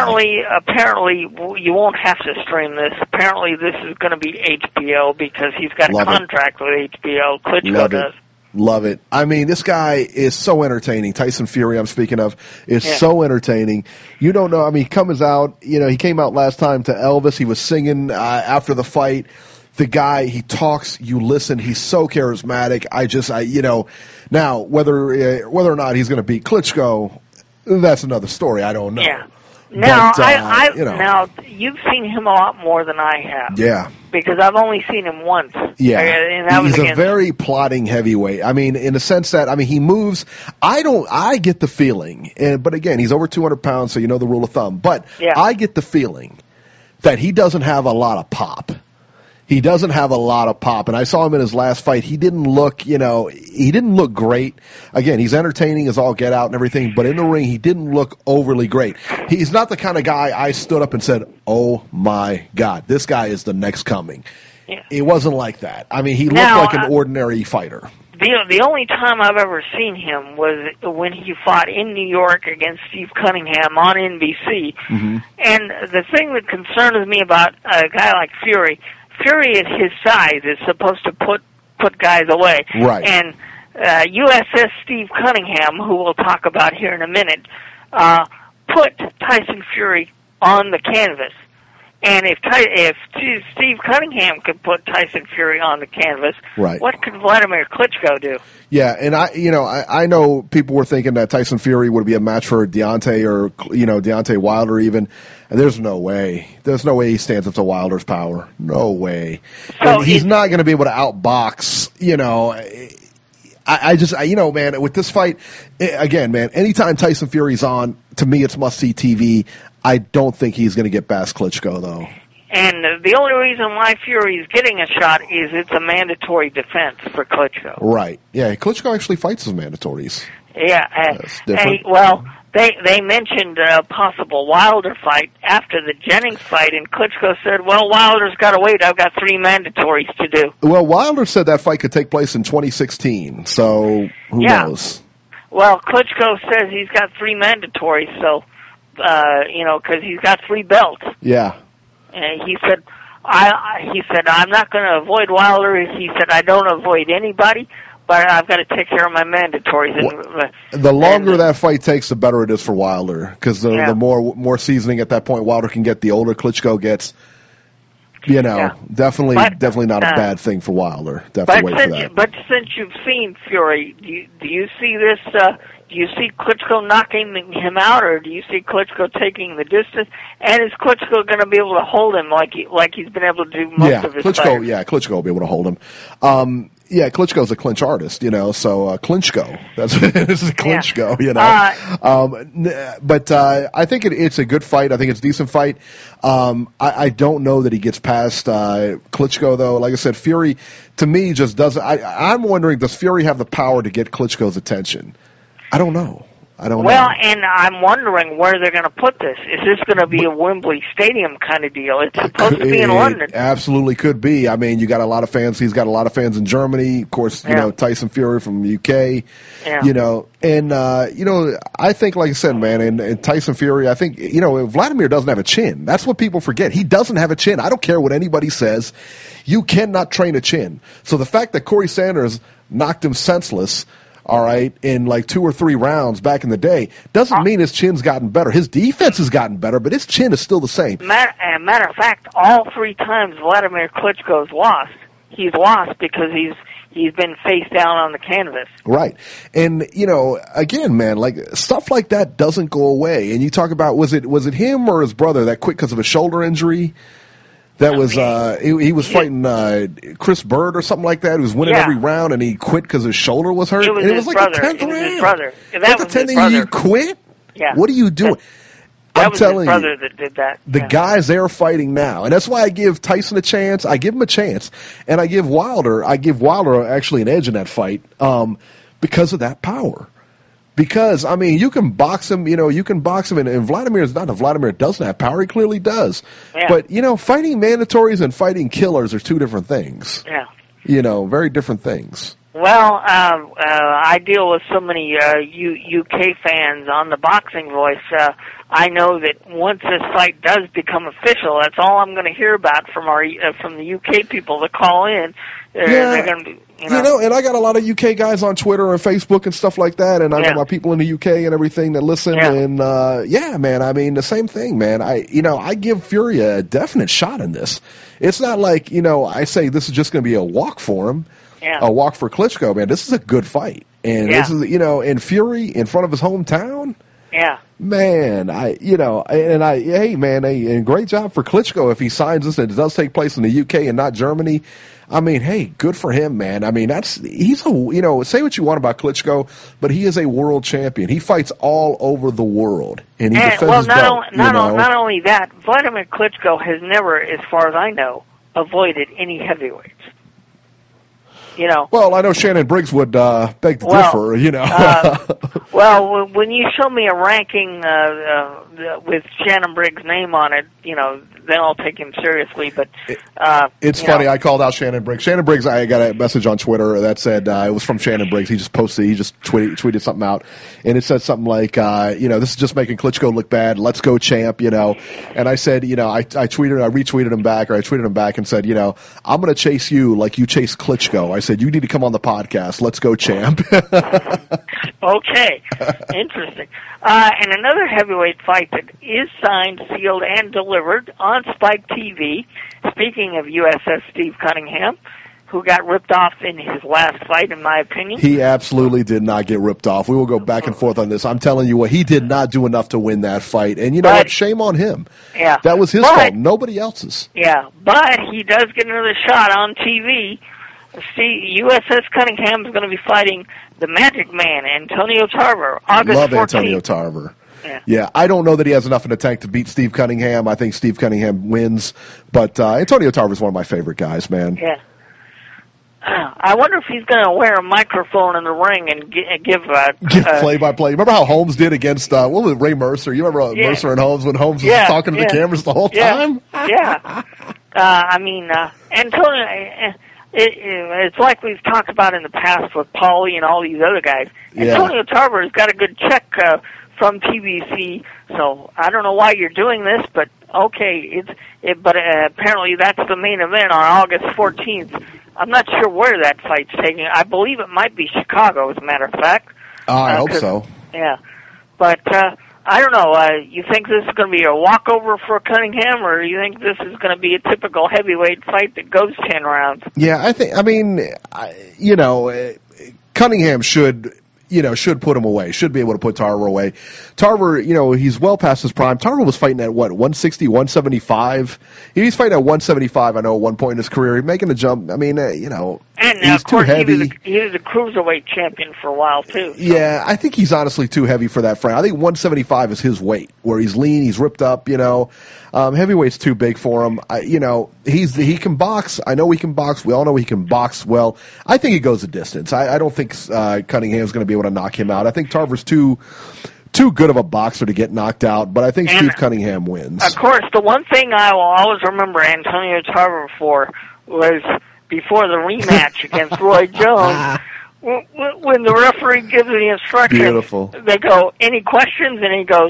you won't have to stream this. Apparently, this is going to be HBO because he's got a contract with HBO. Klitschko does. Love it. I mean, this guy is so entertaining. Tyson Fury, I'm speaking of, is so entertaining. You don't know. I mean, he comes out, he came out last time to Elvis. He was singing after the fight. The guy, he talks, you listen. He's so charismatic. Now, whether or not he's going to beat Klitschko, that's another story. I don't know. Yeah. Now, now you've seen him a lot more than I have. Yeah. Because I've only seen him once. Yeah. And he's a very plotting heavyweight. I mean, in the sense that, he moves. I get the feeling, but again, he's over 200 pounds, so you know the rule of thumb. But I get the feeling that he doesn't have a lot of pop. He doesn't have a lot of pop, and I saw him in his last fight. He didn't look, he didn't look great. Again, he's entertaining as all get out and everything, but in the ring, he didn't look overly great. He's not the kind of guy I stood up and said, "Oh my God, this guy is the next coming." Yeah. It wasn't like that. I mean, he looked like an ordinary fighter. The only time I've ever seen him was when he fought in New York against Steve Cunningham on NBC. Mm-hmm. And the thing that concerns me about a guy like Fury at his size is supposed to put guys away. Right. And USS Steve Cunningham, who we'll talk about here in a minute, put Tyson Fury on the canvas. And if Steve Cunningham could put Tyson Fury on the canvas, what could Vladimir Klitschko do? Yeah, and I know people were thinking that Tyson Fury would be a match for Deontay or Deontay Wilder even, and there's no way. There's no way he stands up to Wilder's power. No way. So he's not going to be able to outbox. Man, with this fight, again, man, anytime Tyson Fury's on, to me it's must-see TV. I don't think he's going to get past Klitschko, though. And the only reason why Fury's getting a shot is it's a mandatory defense for Klitschko. Right. Yeah, Klitschko actually fights as mandatories. Yeah. They mentioned a possible Wilder fight after the Jennings fight, and Klitschko said, well, Wilder's got to wait. I've got 3 mandatories to do. Well, Wilder said that fight could take place in 2016, so who knows? Well, Klitschko says he's got 3 mandatories, so... because he's got 3 belts. Yeah. And he said, I'm not going to avoid Wilder. He said, I don't avoid anybody, but I've got to take care of my mandatories. The longer that fight takes, the better it is for Wilder, because the more seasoning at that point Wilder can get, the older Klitschko gets. Definitely not a bad thing for Wilder. Definitely wait for that. But since you've seen Fury, do you see this Do you see Klitschko knocking him out, or do you see Klitschko taking the distance? And is Klitschko going to be able to hold him like he's been able to do most of his fights? Klitschko will be able to hold him. Klitschko's a clinch artist, so Klitschko. This is Klitschko, But I think it's a good fight. I think it's a decent fight. I don't know that he gets past Klitschko, though. Like I said, Fury, to me, just doesn't. I'm wondering, does Fury have the power to get Klitschko's attention? I don't know. Well, and I'm wondering where they're going to put this. Is this going to be a Wembley Stadium kind of deal? It's supposed to be in London. It absolutely could be. I mean, you got a lot of fans. He's got a lot of fans in Germany. Of course, Tyson Fury from the UK. Yeah. I think, like I said, man, and Tyson Fury, I think, Vladimir doesn't have a chin. That's what people forget. He doesn't have a chin. I don't care what anybody says. You cannot train a chin. So the fact that Corey Sanders knocked him senseless, all right, in like 2 or 3 rounds back in the day, doesn't mean his chin's gotten better. His defense has gotten better, but his chin is still the same. Matter of fact, all 3 times Vladimir Klitschko's lost, he's lost because he's been face down on the canvas. Right. And, again, man, like stuff like that doesn't go away. And you talk about, was it him or his brother that quit because of a shoulder injury? That was he was fighting Chris Bird or something like that. He was winning every round, and he quit because his shoulder was hurt. It was like brother. the 10th round. His brother. That was his brother. You quit? Yeah. What are you doing? That was his brother that did that. The guys they're fighting now, and that's why I give Tyson a chance. I give him a chance, and I give Wilder actually an edge in that fight because of that power. Because, I mean, you can box him, and Vladimir doesn't have power. He clearly does. Yeah. But, fighting mandatories and fighting killers are 2 different things. Yeah. Very different things. Well, I deal with so many UK fans on the Boxing Voice. I know that once this fight does become official, that's all I'm going to hear about from the UK people that call in. They're going to be, and I got a lot of UK guys on Twitter and Facebook and stuff like that, and I got my people in the UK and everything that listen, and man, I mean, the same thing, man. I give Fury a definite shot in this. It's not like, I say this is just going to be a walk for him, a walk for Klitschko, man. This is a good fight, and this is, and Fury in front of his hometown. Yeah. Man, hey, man, and great job for Klitschko if he signs this and it does take place in the UK and not Germany. I mean, hey, good for him, man. I mean, he's say what you want about Klitschko, but he is a world champion. He fights all over the world, and he defends his belt. Not only that, Vladimir Klitschko has never, as far as I know, avoided any heavyweights. Well, I know Shannon Briggs would beg to differ, Well, when you show me a ranking with Shannon Briggs' name on it, then I'll take him seriously. But it's funny. I called out Shannon Briggs. Shannon Briggs, I got a message on Twitter that said it was from Shannon Briggs. He just tweeted something out, and it said something like, this is just making Klitschko look bad. Let's go, champ. And I said, I retweeted him back, or I tweeted him back and said, I'm going to chase you like you chase Klitschko. I said, you need to come on the podcast. Let's go, champ. Okay. Interesting. And another heavyweight fight that is signed, sealed, and delivered on Spike TV. Speaking of USS Steve Cunningham, who got ripped off in his last fight, in my opinion. He absolutely did not get ripped off. We will go back and forth on this. I'm telling you what, he did not do enough to win that fight. And what? Shame on him. Yeah. That was his fault, nobody else's. Yeah, but he does get another shot on TV. See, USS Cunningham is going to be fighting the Magic Man, Antonio Tarver, August 14th. Love Antonio Tarver. Yeah, I don't know that he has enough in the tank to beat Steve Cunningham. I think Steve Cunningham wins, but Antonio Tarver is one of my favorite guys, man. Yeah. I wonder if he's going to wear a microphone in the ring and give play-by-play. Remember how Holmes did against what was it, Ray Mercer? You remember Mercer and Holmes when Holmes was talking to the cameras the whole time? Yeah. Antonio. It's like we've talked about in the past with Paulie and all these other guys. Antonio Tarver has got a good check from PBC, so I don't know why you're doing this, but okay. But apparently that's the main event on August 14th. I'm not sure where that fight's taking. I believe it might be Chicago, as a matter of fact. I hope so. Yeah, but I don't know. You think this is going to be a walkover for Cunningham, or you think this is going to be a typical heavyweight fight that goes 10 rounds? Yeah, Cunningham should, should put him away. Should be able to put Tarver away. Tarver, he's well past his prime. Tarver was fighting at, 160, 175? He's fighting at 175, I know, at one point in his career. He's making a jump. I mean, And he's of course, too heavy. He was a cruiserweight champion for a while, too. So. Yeah, I think he's honestly too heavy for that frame. I think 175 is his weight, where he's lean, he's ripped up, Heavyweight's too big for him. He can box. I know he can box. We all know he can box well. I think he goes a distance. I don't think Cunningham's going to be able to knock him out. I think Tarver's too good of a boxer to get knocked out, but I think Steve Cunningham wins. Of course, the one thing I will always remember Antonio Tarver for was before the rematch against Roy Jones, when the referee gives the instructions. Beautiful. They go, "Any questions?" And he goes,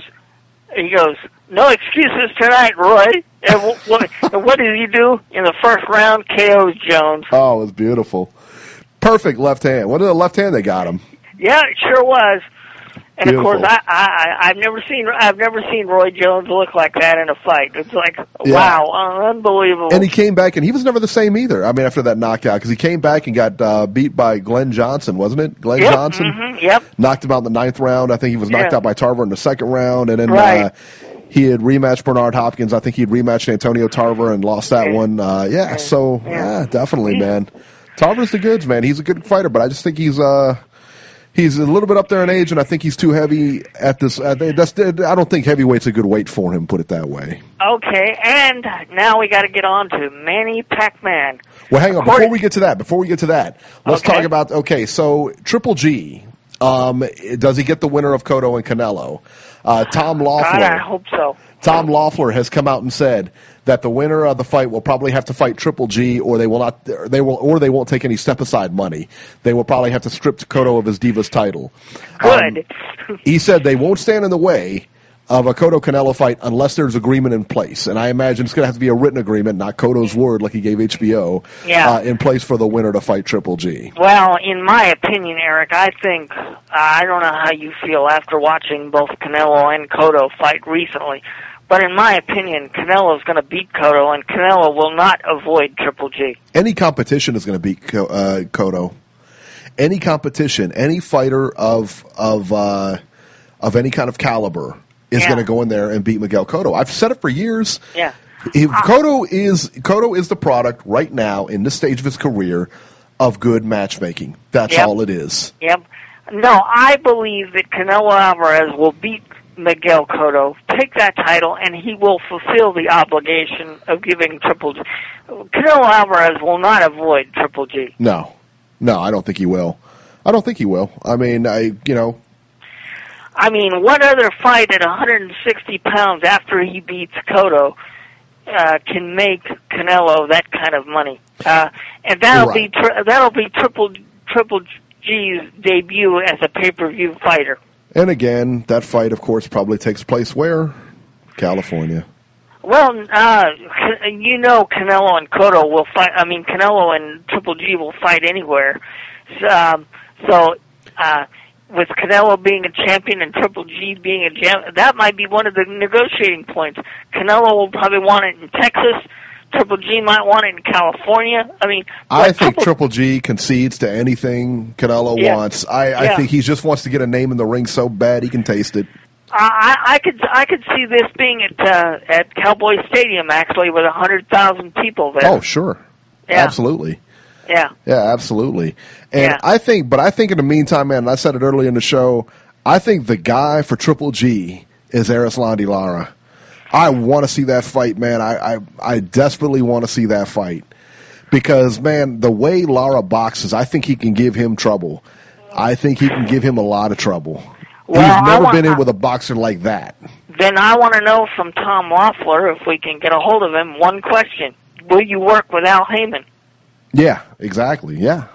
"No excuses tonight, Roy." And what did he do in the first round? KO's Jones. Oh, it was beautiful. Perfect left hand. What did the left hand they got him? Yeah, it sure was. And Beautiful. of course, I've never seen Roy Jones look like that in a fight. It's like, wow, unbelievable. And he came back, and he was never the same either. I mean, after that knockout, because he came back and got beat by Glenn Johnson, wasn't it? Glenn Johnson. Mm-hmm, yep. Knocked him out in the 9th round. I think he was knocked out by Tarver in the 2nd round, and then he had rematched Bernard Hopkins. I think he had rematched Antonio Tarver and lost that one. Definitely, man. Tarver's the goods, man. He's a good fighter, but I just think he's a little bit up there in age, and I think he's too heavy at this. I don't think heavyweight's a good weight for him, put it that way. Okay, and now we got to get on to Manny Pacquiao. Well, hang on. Before we get to that, let's talk about, so Triple G, does he get the winner of Cotto and Canelo? Tom Loeffler. God, I hope so. Tom Loeffler has come out and said that the winner of the fight will probably have to fight Triple G, or they won't take any step aside money. They will probably have to strip Cotto of his Divas title. Good. He said they won't stand in the way of a Cotto-Canelo fight unless there's agreement in place. And I imagine it's going to have to be a written agreement, not Cotto's word like he gave HBO, in place for the winner to fight Triple G. Well, in my opinion, Eric, I think, I don't know how you feel after watching both Canelo and Cotto fight recently, but in my opinion, Canelo's going to beat Cotto, and Canelo will not avoid Triple G. Any competition is going to beat Cotto. Any competition, any fighter of any kind of caliber is going to go in there and beat Miguel Cotto. I've said it for years. Yeah. Cotto is the product right now in this stage of his career of good matchmaking. That's all it is. Yep. No, I believe that Canelo Alvarez will beat Miguel Cotto, take that title, and he will fulfill the obligation of giving Triple G. Canelo Alvarez will not avoid Triple G. No, I don't think he will. I mean, what other fight at 160 pounds after he beats Cotto can make Canelo that kind of money? And that'll be Triple G's debut as a pay-per-view fighter. And again, that fight, of course, probably takes place where? California. Well, Canelo and Cotto will fight. I mean, Canelo and Triple G will fight anywhere. With Canelo being a champion and Triple G being a champion, that might be one of the negotiating points. Canelo will probably want it in Texas. Triple G might want it in California. I think Triple G concedes to anything Canelo wants. I think he just wants to get a name in the ring so bad he can taste it. I could see this being at Cowboy Stadium actually with 100,000 people there. Oh, sure. Yeah. Absolutely. Yeah. Yeah, absolutely. And I think in the meantime, man, and I said it earlier in the show, I think the guy for Triple G is Erislandy Lara. I want to see that fight, man. I desperately want to see that fight. Because, man, the way Lara boxes, I think he can give him trouble. I think he can give him a lot of trouble. Well, he's never been in with a boxer like that. Then I want to know from Tom Loeffler, if we can get a hold of him, one question. Will you work with Al Heyman? Yeah, exactly. Yeah.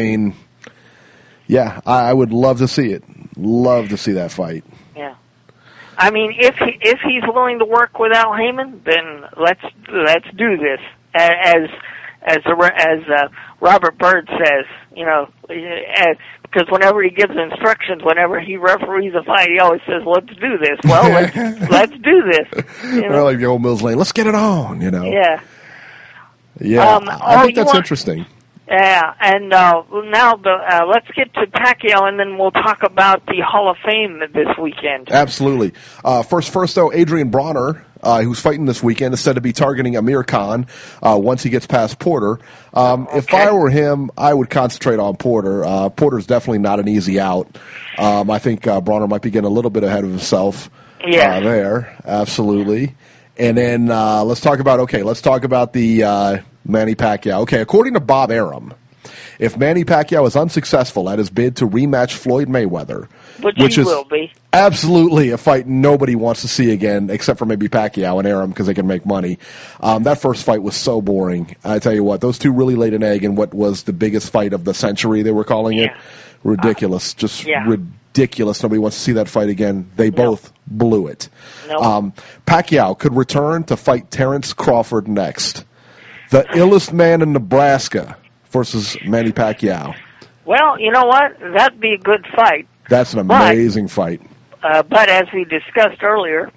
I would love to see it. Love to see that fight. Yeah. If he's willing to work with Al Heyman, then let's do this. As Robert Byrd says, because whenever he gives instructions, whenever he referees a fight, he always says, "Let's do this." Well, let's do this. Like the old Mills Lane, let's get it on. Yeah. Yeah, I think that's interesting. Yeah, and now let's get to Pacquiao, and then we'll talk about the Hall of Fame this weekend. Absolutely. First though, Adrian Bronner, who's fighting this weekend, is said to be targeting Amir Khan once he gets past Porter. If I were him, I would concentrate on Porter. Porter's definitely not an easy out. I think Bronner might be getting a little bit ahead of himself there. Absolutely. And then let's talk about the Manny Pacquiao. Okay, according to Bob Arum, if Manny Pacquiao is unsuccessful at his bid to rematch Floyd Mayweather, which is will be absolutely a fight nobody wants to see again, except for maybe Pacquiao and Arum because they can make money. That first fight was so boring. I tell you what, those two really laid an egg in what was the biggest fight of the century, they were calling it. Ridiculous. Ridiculous. Nobody wants to see that fight again. They both blew it. Pacquiao could return to fight Terrence Crawford next. The illest man in Nebraska versus Manny Pacquiao. Well, you know what? That'd be a good fight. That's an amazing fight. But as we discussed earlier,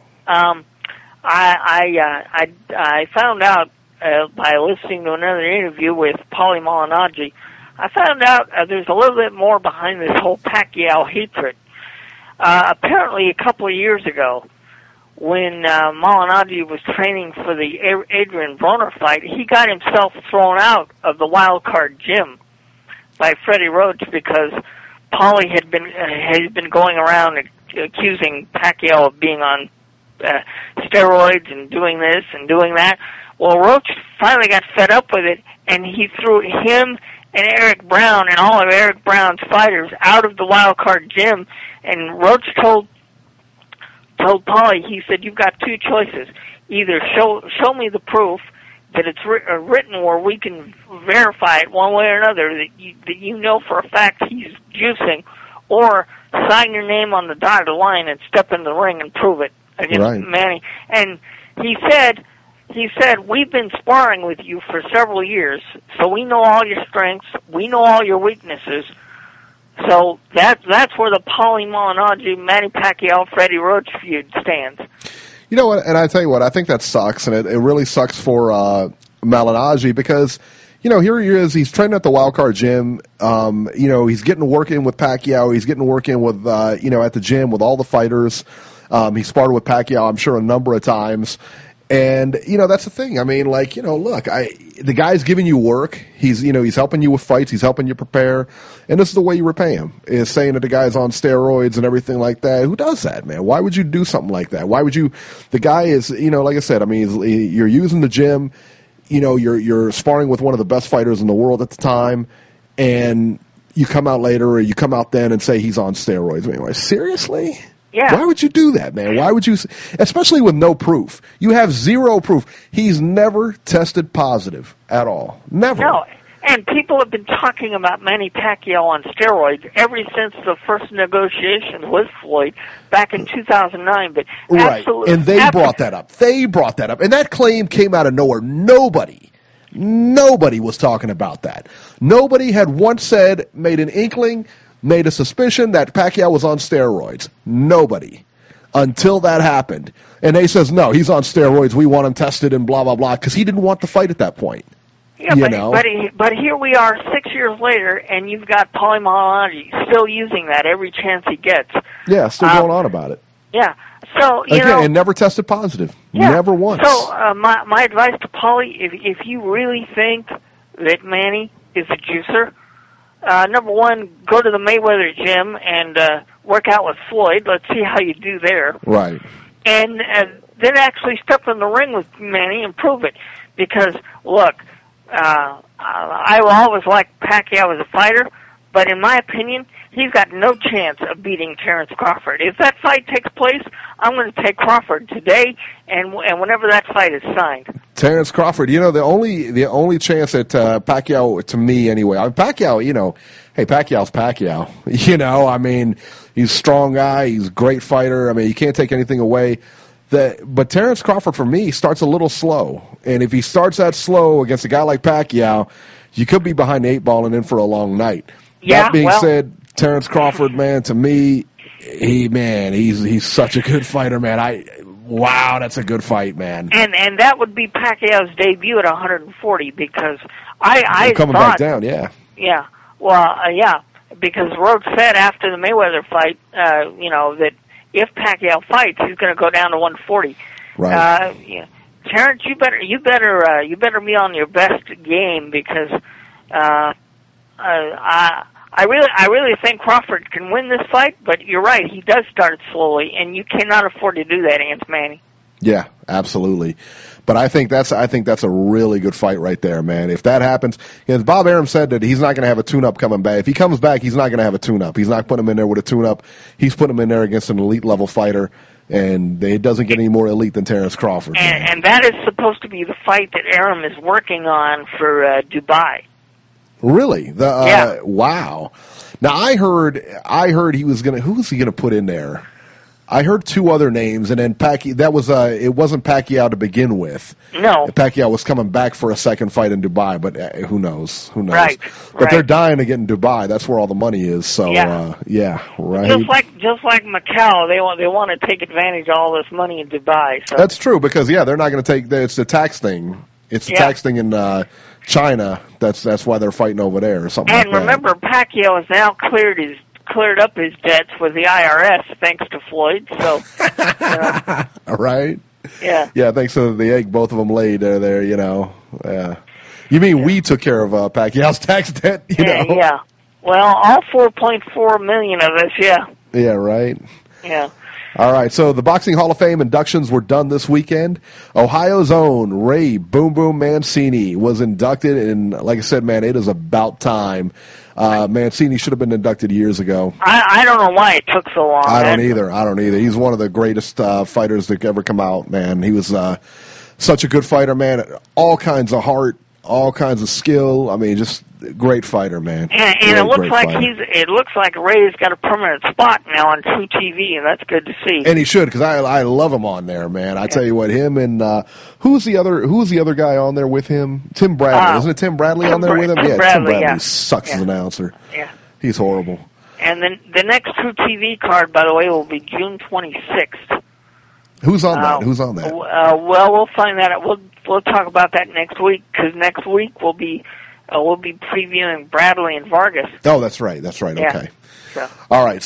I found out by listening to another interview with Paulie Malignaggi, I found out there's a little bit more behind this whole Pacquiao hatred. Apparently, a couple of years ago, when Malignaggi was training for the Adrian Broner fight, he got himself thrown out of the wild card gym by Freddie Roach because Paulie had been going around accusing Pacquiao of being on steroids and doing this and doing that. Well, Roach finally got fed up with it, and he threw him and Eric Brown and all of Eric Brown's fighters out of the wild card gym. And Roach told Paulie, he said, "You've got two choices. Either show me the proof that it's written where we can verify it one way or another, that you know for a fact he's juicing, or sign your name on the dotted line and step in the ring and prove it against Manny." And he said, "We've been sparring with you for several years, so we know all your strengths, we know all your weaknesses." So that's where the Paulie Malignaggi, Manny Pacquiao, Freddie Roach feud stands. You know what? And I tell you what, I think that sucks, and it really sucks for Malignaggi because, you know, here he is. He's training at the Wild Card Gym. You know, he's getting to work in with Pacquiao. He's getting to work in with, you know, at the gym with all the fighters. He sparred with Pacquiao, I'm sure, a number of times. And, you know, that's the thing. I mean, like, you know, look, the guy's giving you work. He's helping you with fights. He's helping you prepare. And this is the way you repay him, is saying that the guy's on steroids and everything like that. Who does that, man? Why would you do something like that? Why would you? The guy is, you know, like I said, I mean, you're using the gym. You know, you're sparring with one of the best fighters in the world at the time. And you come out later or you come out then and say he's on steroids. I mean, like, seriously? Yeah. Why would you do that, man? Why would you, especially with no proof? You have zero proof. He's never tested positive at all. Never. No, and people have been talking about Manny Pacquiao on steroids ever since the first negotiations with Floyd back in 2009. But absolutely, and they brought that up. And that claim came out of nowhere. Nobody was talking about that. Nobody had once said, made an inkling, made a suspicion that Pacquiao was on steroids. Nobody. Until that happened. And they says, no, he's on steroids. We want him tested and blah, blah, blah, because he didn't want the fight at that point. Yeah, but here we are 6 years later, and you've got Paulie Malignaggi still using that every chance he gets. Yeah, still going on about it. Yeah. So, you know, and never tested positive. Yeah. Never once. So, my advice to Paulie, if you really think that Manny is a juicer, number one, go to the Mayweather gym and work out with Floyd. Let's see how you do there. Right. And then actually step in the ring with Manny and prove it. Because, look, I will always like Pacquiao as a fighter, but in my opinion, he's got no chance of beating Terrence Crawford. If that fight takes place, I'm going to take Crawford today and whenever that fight is signed. Terrence Crawford, you know, the only chance that Pacquiao, to me anyway, Pacquiao, you know, hey, Pacquiao's Pacquiao. You know, I mean, he's a strong guy, he's a great fighter. I mean, you can't take anything away. But Terrence Crawford, for me, starts a little slow. And if he starts that slow against a guy like Pacquiao, you could be behind the eight ball and in for a long night. Yeah, that being said, Terrence Crawford, man, to me, he's such a good fighter, man. Wow, that's a good fight, man. And that would be Pacquiao's debut at 140 because I coming thought, back down, yeah. Yeah. Well, yeah, because Rhodes said after the Mayweather fight, that if Pacquiao fights, he's going to go down to 140. Right. Yeah. Terrence, you better be on your best game because I really think Crawford can win this fight. But you're right, he does start slowly, and you cannot afford to do that against Manny. Yeah, absolutely. But I think that's a really good fight right there, man. If that happens, as Bob Arum said that he's not going to have a tune-up coming back. If he comes back, he's not going to have a tune-up. He's not putting him in there with a tune-up. He's putting him in there against an elite-level fighter, and it doesn't get any more elite than Terrence Crawford. And that is supposed to be the fight that Arum is working on for Dubai. Really? Yeah. Wow. Now I heard he was gonna. Who was he gonna put in there? I heard two other names, and then Pacquiao. That was it wasn't Pacquiao to begin with. No. Pacquiao was coming back for a second fight in Dubai, but who knows? Who knows? Right. But they're dying to get in Dubai. That's where all the money is. So right. Just like Macau, they want to take advantage of all this money in Dubai. So. That's true because they're not going to take. It's the tax thing. It's the tax thing in China. That's why they're fighting over there or something. And like remember, Pacquiao has now cleared up his debts with the IRS thanks to Floyd. So, right? Yeah. Yeah, thanks to the egg both of them laid there. Yeah. You mean we took care of Pacquiao's tax debt? Yeah. Well, all 4.4 million of us. Yeah. Yeah. Right. Yeah. All right, so the Boxing Hall of Fame inductions were done this weekend. Ohio's own Ray Boom Boom Mancini was inducted, and like I said, man, it is about time. Mancini should have been inducted years ago. I don't know why it took so long. I don't either. He's one of the greatest fighters that ever come out, man. He was such a good fighter, man. All kinds of heart, all kinds of skill. I mean, just great fighter, man. And it looks like Ray's got a permanent spot now on True TV, and that's good to see. And he should, because I love him on there, man. I tell you what, him and who's the other guy on there with him? Tim Bradley, isn't it? Tim Bradley on there with him? Tim Bradley sucks as an announcer. Yeah, he's horrible. And then the next True TV card, by the way, will be June 26th. Who's on that? Who's on that? Well, we'll find that out. We'll talk about that next week because next week we'll be previewing Bradley and Vargas. Oh, that's right. Yeah. Okay. So. All right.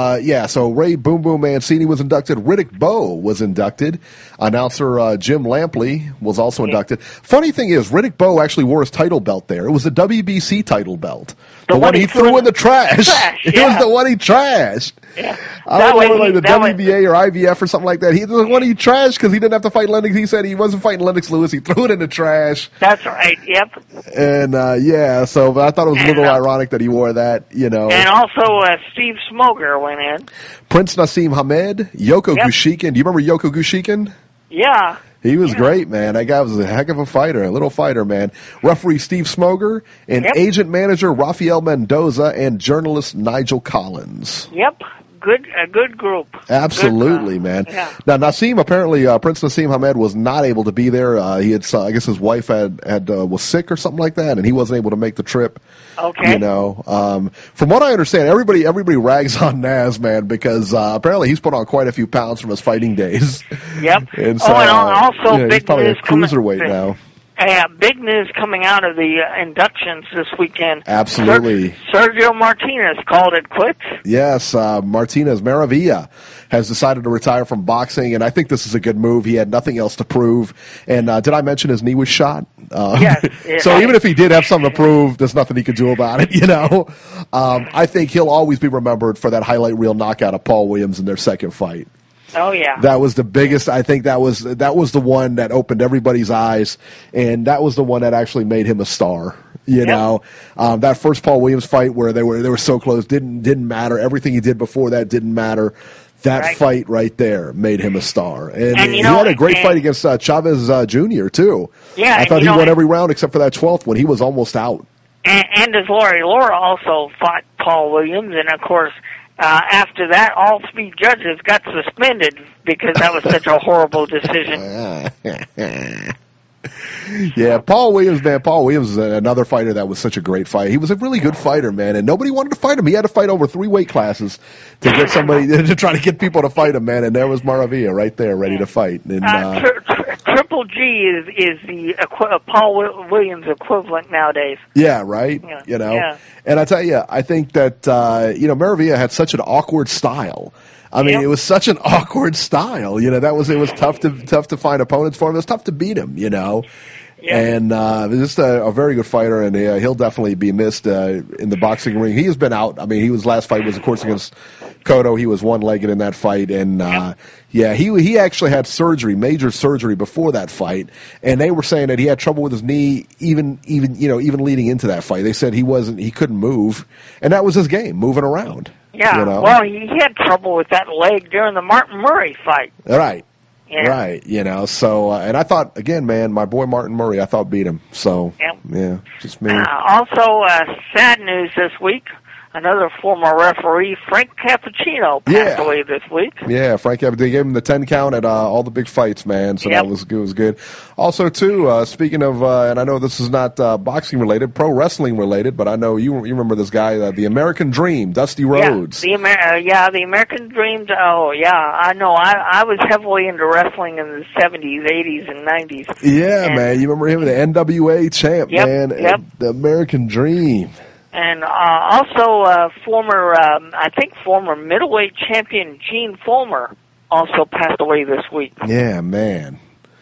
So Ray Boom Boom Mancini was inducted. Riddick Bowe was inducted. Announcer Jim Lampley was also inducted. Funny thing is, Riddick Bowe actually wore his title belt there. It was the WBC title belt. The one he threw in the trash. It was the one he trashed. Yeah. I don't know, like the WBA or IVF or something like that. He was the one he trashed because he didn't have to fight Lennox. He said he wasn't fighting Lennox Lewis. He threw it in the trash. That's right. Yep. And so I thought it was a little ironic that he wore that. And also Steve Smoger went in. Prince Nassim Hamed, Yoko Gushikin. Do you remember Yoko Gushikin? Yeah. He was great, man. That guy was a heck of a fighter, a little fighter, man. Referee Steve Smoger and agent manager Rafael Mendoza and journalist Nigel Collins. Yep. A good group. Absolutely, man. Yeah. Now, Nassim, apparently, Prince Nassim Hamed was not able to be there. He had, I guess his wife was sick or something like that, and he wasn't able to make the trip. Okay. From what I understand, everybody rags on Naz, man, because apparently he's put on quite a few pounds from his fighting days. Yep. And so, and also he's probably a cruiserweight now. Yeah, big news coming out of the inductions this weekend. Absolutely. Sergio Martinez called it quits. Yes, Martinez Maravilla has decided to retire from boxing, and I think this is a good move. He had nothing else to prove. And did I mention his knee was shot? Yes. So even if he did have something to prove, there's nothing he could do about it, I think he'll always be remembered for that highlight reel knockout of Paul Williams in their second fight. Oh yeah, that was the biggest. I think that was the one that opened everybody's eyes, and that was the one that actually made him a star. That first Paul Williams fight where they were so close didn't matter. Everything he did before that didn't matter. That fight right there made him a star, and he had a great fight against Chavez Jr. too. Yeah, I thought he won every round except for that 12th when he was almost out. And as Laurie Laura also fought Paul Williams, and of course. After that, all three judges got suspended because that was such a horrible decision. Yeah, Paul Williams, man. Paul Williams is another fighter that was such a great fighter. He was a really good fighter, man, and nobody wanted to fight him. He had to fight over 3 weight classes to get somebody to try to get people to fight him, man. And there was Maravilla right there, ready to fight. And True Triple G is the Paul Williams equivalent nowadays. Yeah, right. Yeah. You know, Yeah. and I tell you, I think that Maravilla had such an awkward style. I mean, Yep. it was such an awkward style. You know, it was tough to find opponents for him. It was tough to beat him. You know. Yeah. And just a very good fighter, and he'll definitely be missed in the boxing ring. He has been out. I mean, his last fight was, of course, against Cotto. He was one-legged in that fight, and he actually had surgery, major surgery, before that fight. And they were saying that he had trouble with his knee, even leading into that fight. They said he couldn't move, and that was his game, moving around. Yeah. You know? Well, he had trouble with that leg during the Martin Murray fight. Right. Yeah. Right, so, and I thought, again, man, my boy Martin Murray, I thought beat him, so, yeah, just me. Also, sad news this week. Another former referee, Frank Cappuccino, passed away this week. Yeah, Frank Cappuccino, they gave him the 10 count at all the big fights, man, so that was good. Also, too, speaking of, and I know this is not boxing related, pro wrestling related, but I know you remember this guy, the American Dream, Dusty Rhodes. The American Dream. Oh, yeah, I know. I was heavily into wrestling in the 70s, 80s, and 90s. Yeah, man, you remember him, the NWA champ, man, the American Dream. And also former middleweight champion Gene Fulmer also passed away this week. Yeah, man.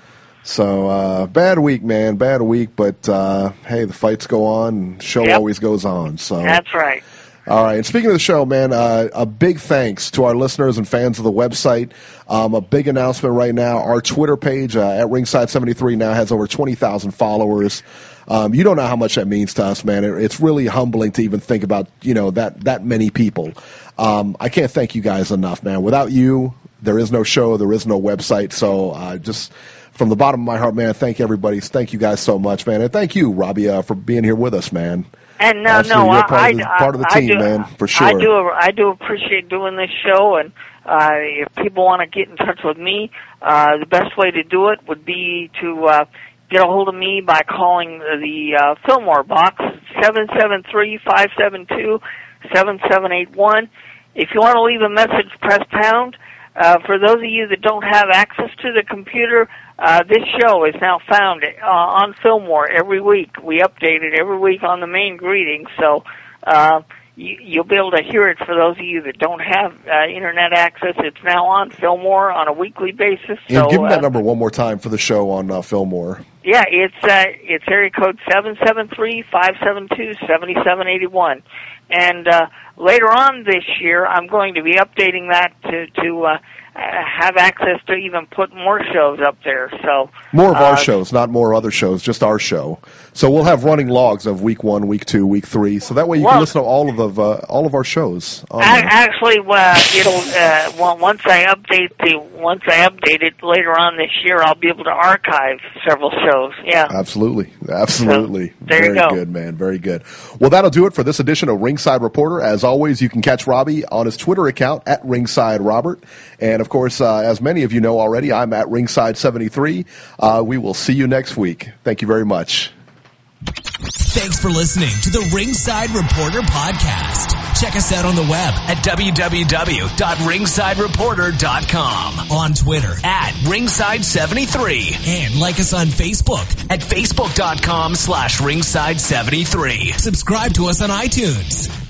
So, bad week, man, bad week, but hey, the fights go on, and the show always goes on. So that's right. All right, and speaking of the show, man, a big thanks to our listeners and fans of the website. A big announcement right now, our Twitter page at Ringside73 now has over 20,000 followers. You don't know how much that means to us, man. It's really humbling to even think about, that many people. I can't thank you guys enough, man. Without you, there is no show, there is no website. So just from the bottom of my heart, man, thank everybody. Thank you guys so much, man. And thank you, Robbie, for being here with us, man. And you're part of the team, man, for sure. I do appreciate doing this show, and if people want to get in touch with me, the best way to do it would be to get a hold of me by calling the Fillmore box, 773-572-7781. If you want to leave a message, press pound. For those of you that don't have access to the computer, this show is now found on Fillmore every week. We update it every week on the main greeting, so you'll be able to hear it for those of you that don't have internet access. It's now on Fillmore on a weekly basis. So, give me that number one more time for the show on Fillmore. Yeah, it's area code 773-572-7781. And later on this year, I'm going to be updating that to have access to even put more shows up there. So more of our shows, not more other shows, just our show. So we'll have running logs of week 1, week 2, week 3. So that way you can listen to all of our shows. Actually, it'll once I update it later on this year, I'll be able to archive several shows. Yeah, absolutely. So, there you go. Very good, man. Very good. Well, that'll do it for this edition of Ringside Reporter. As always, you can catch Robbie on his Twitter account at Ringside Robert. And, of course, as many of you know already, I'm at Ringside73. We will see you next week. Thank you very much. Thanks for listening to the Ringside Reporter podcast. Check us out on the web at www.ringsidereporter.com, on Twitter at Ringside73, and like us on Facebook at facebook.com/Ringside73. Subscribe to us on iTunes.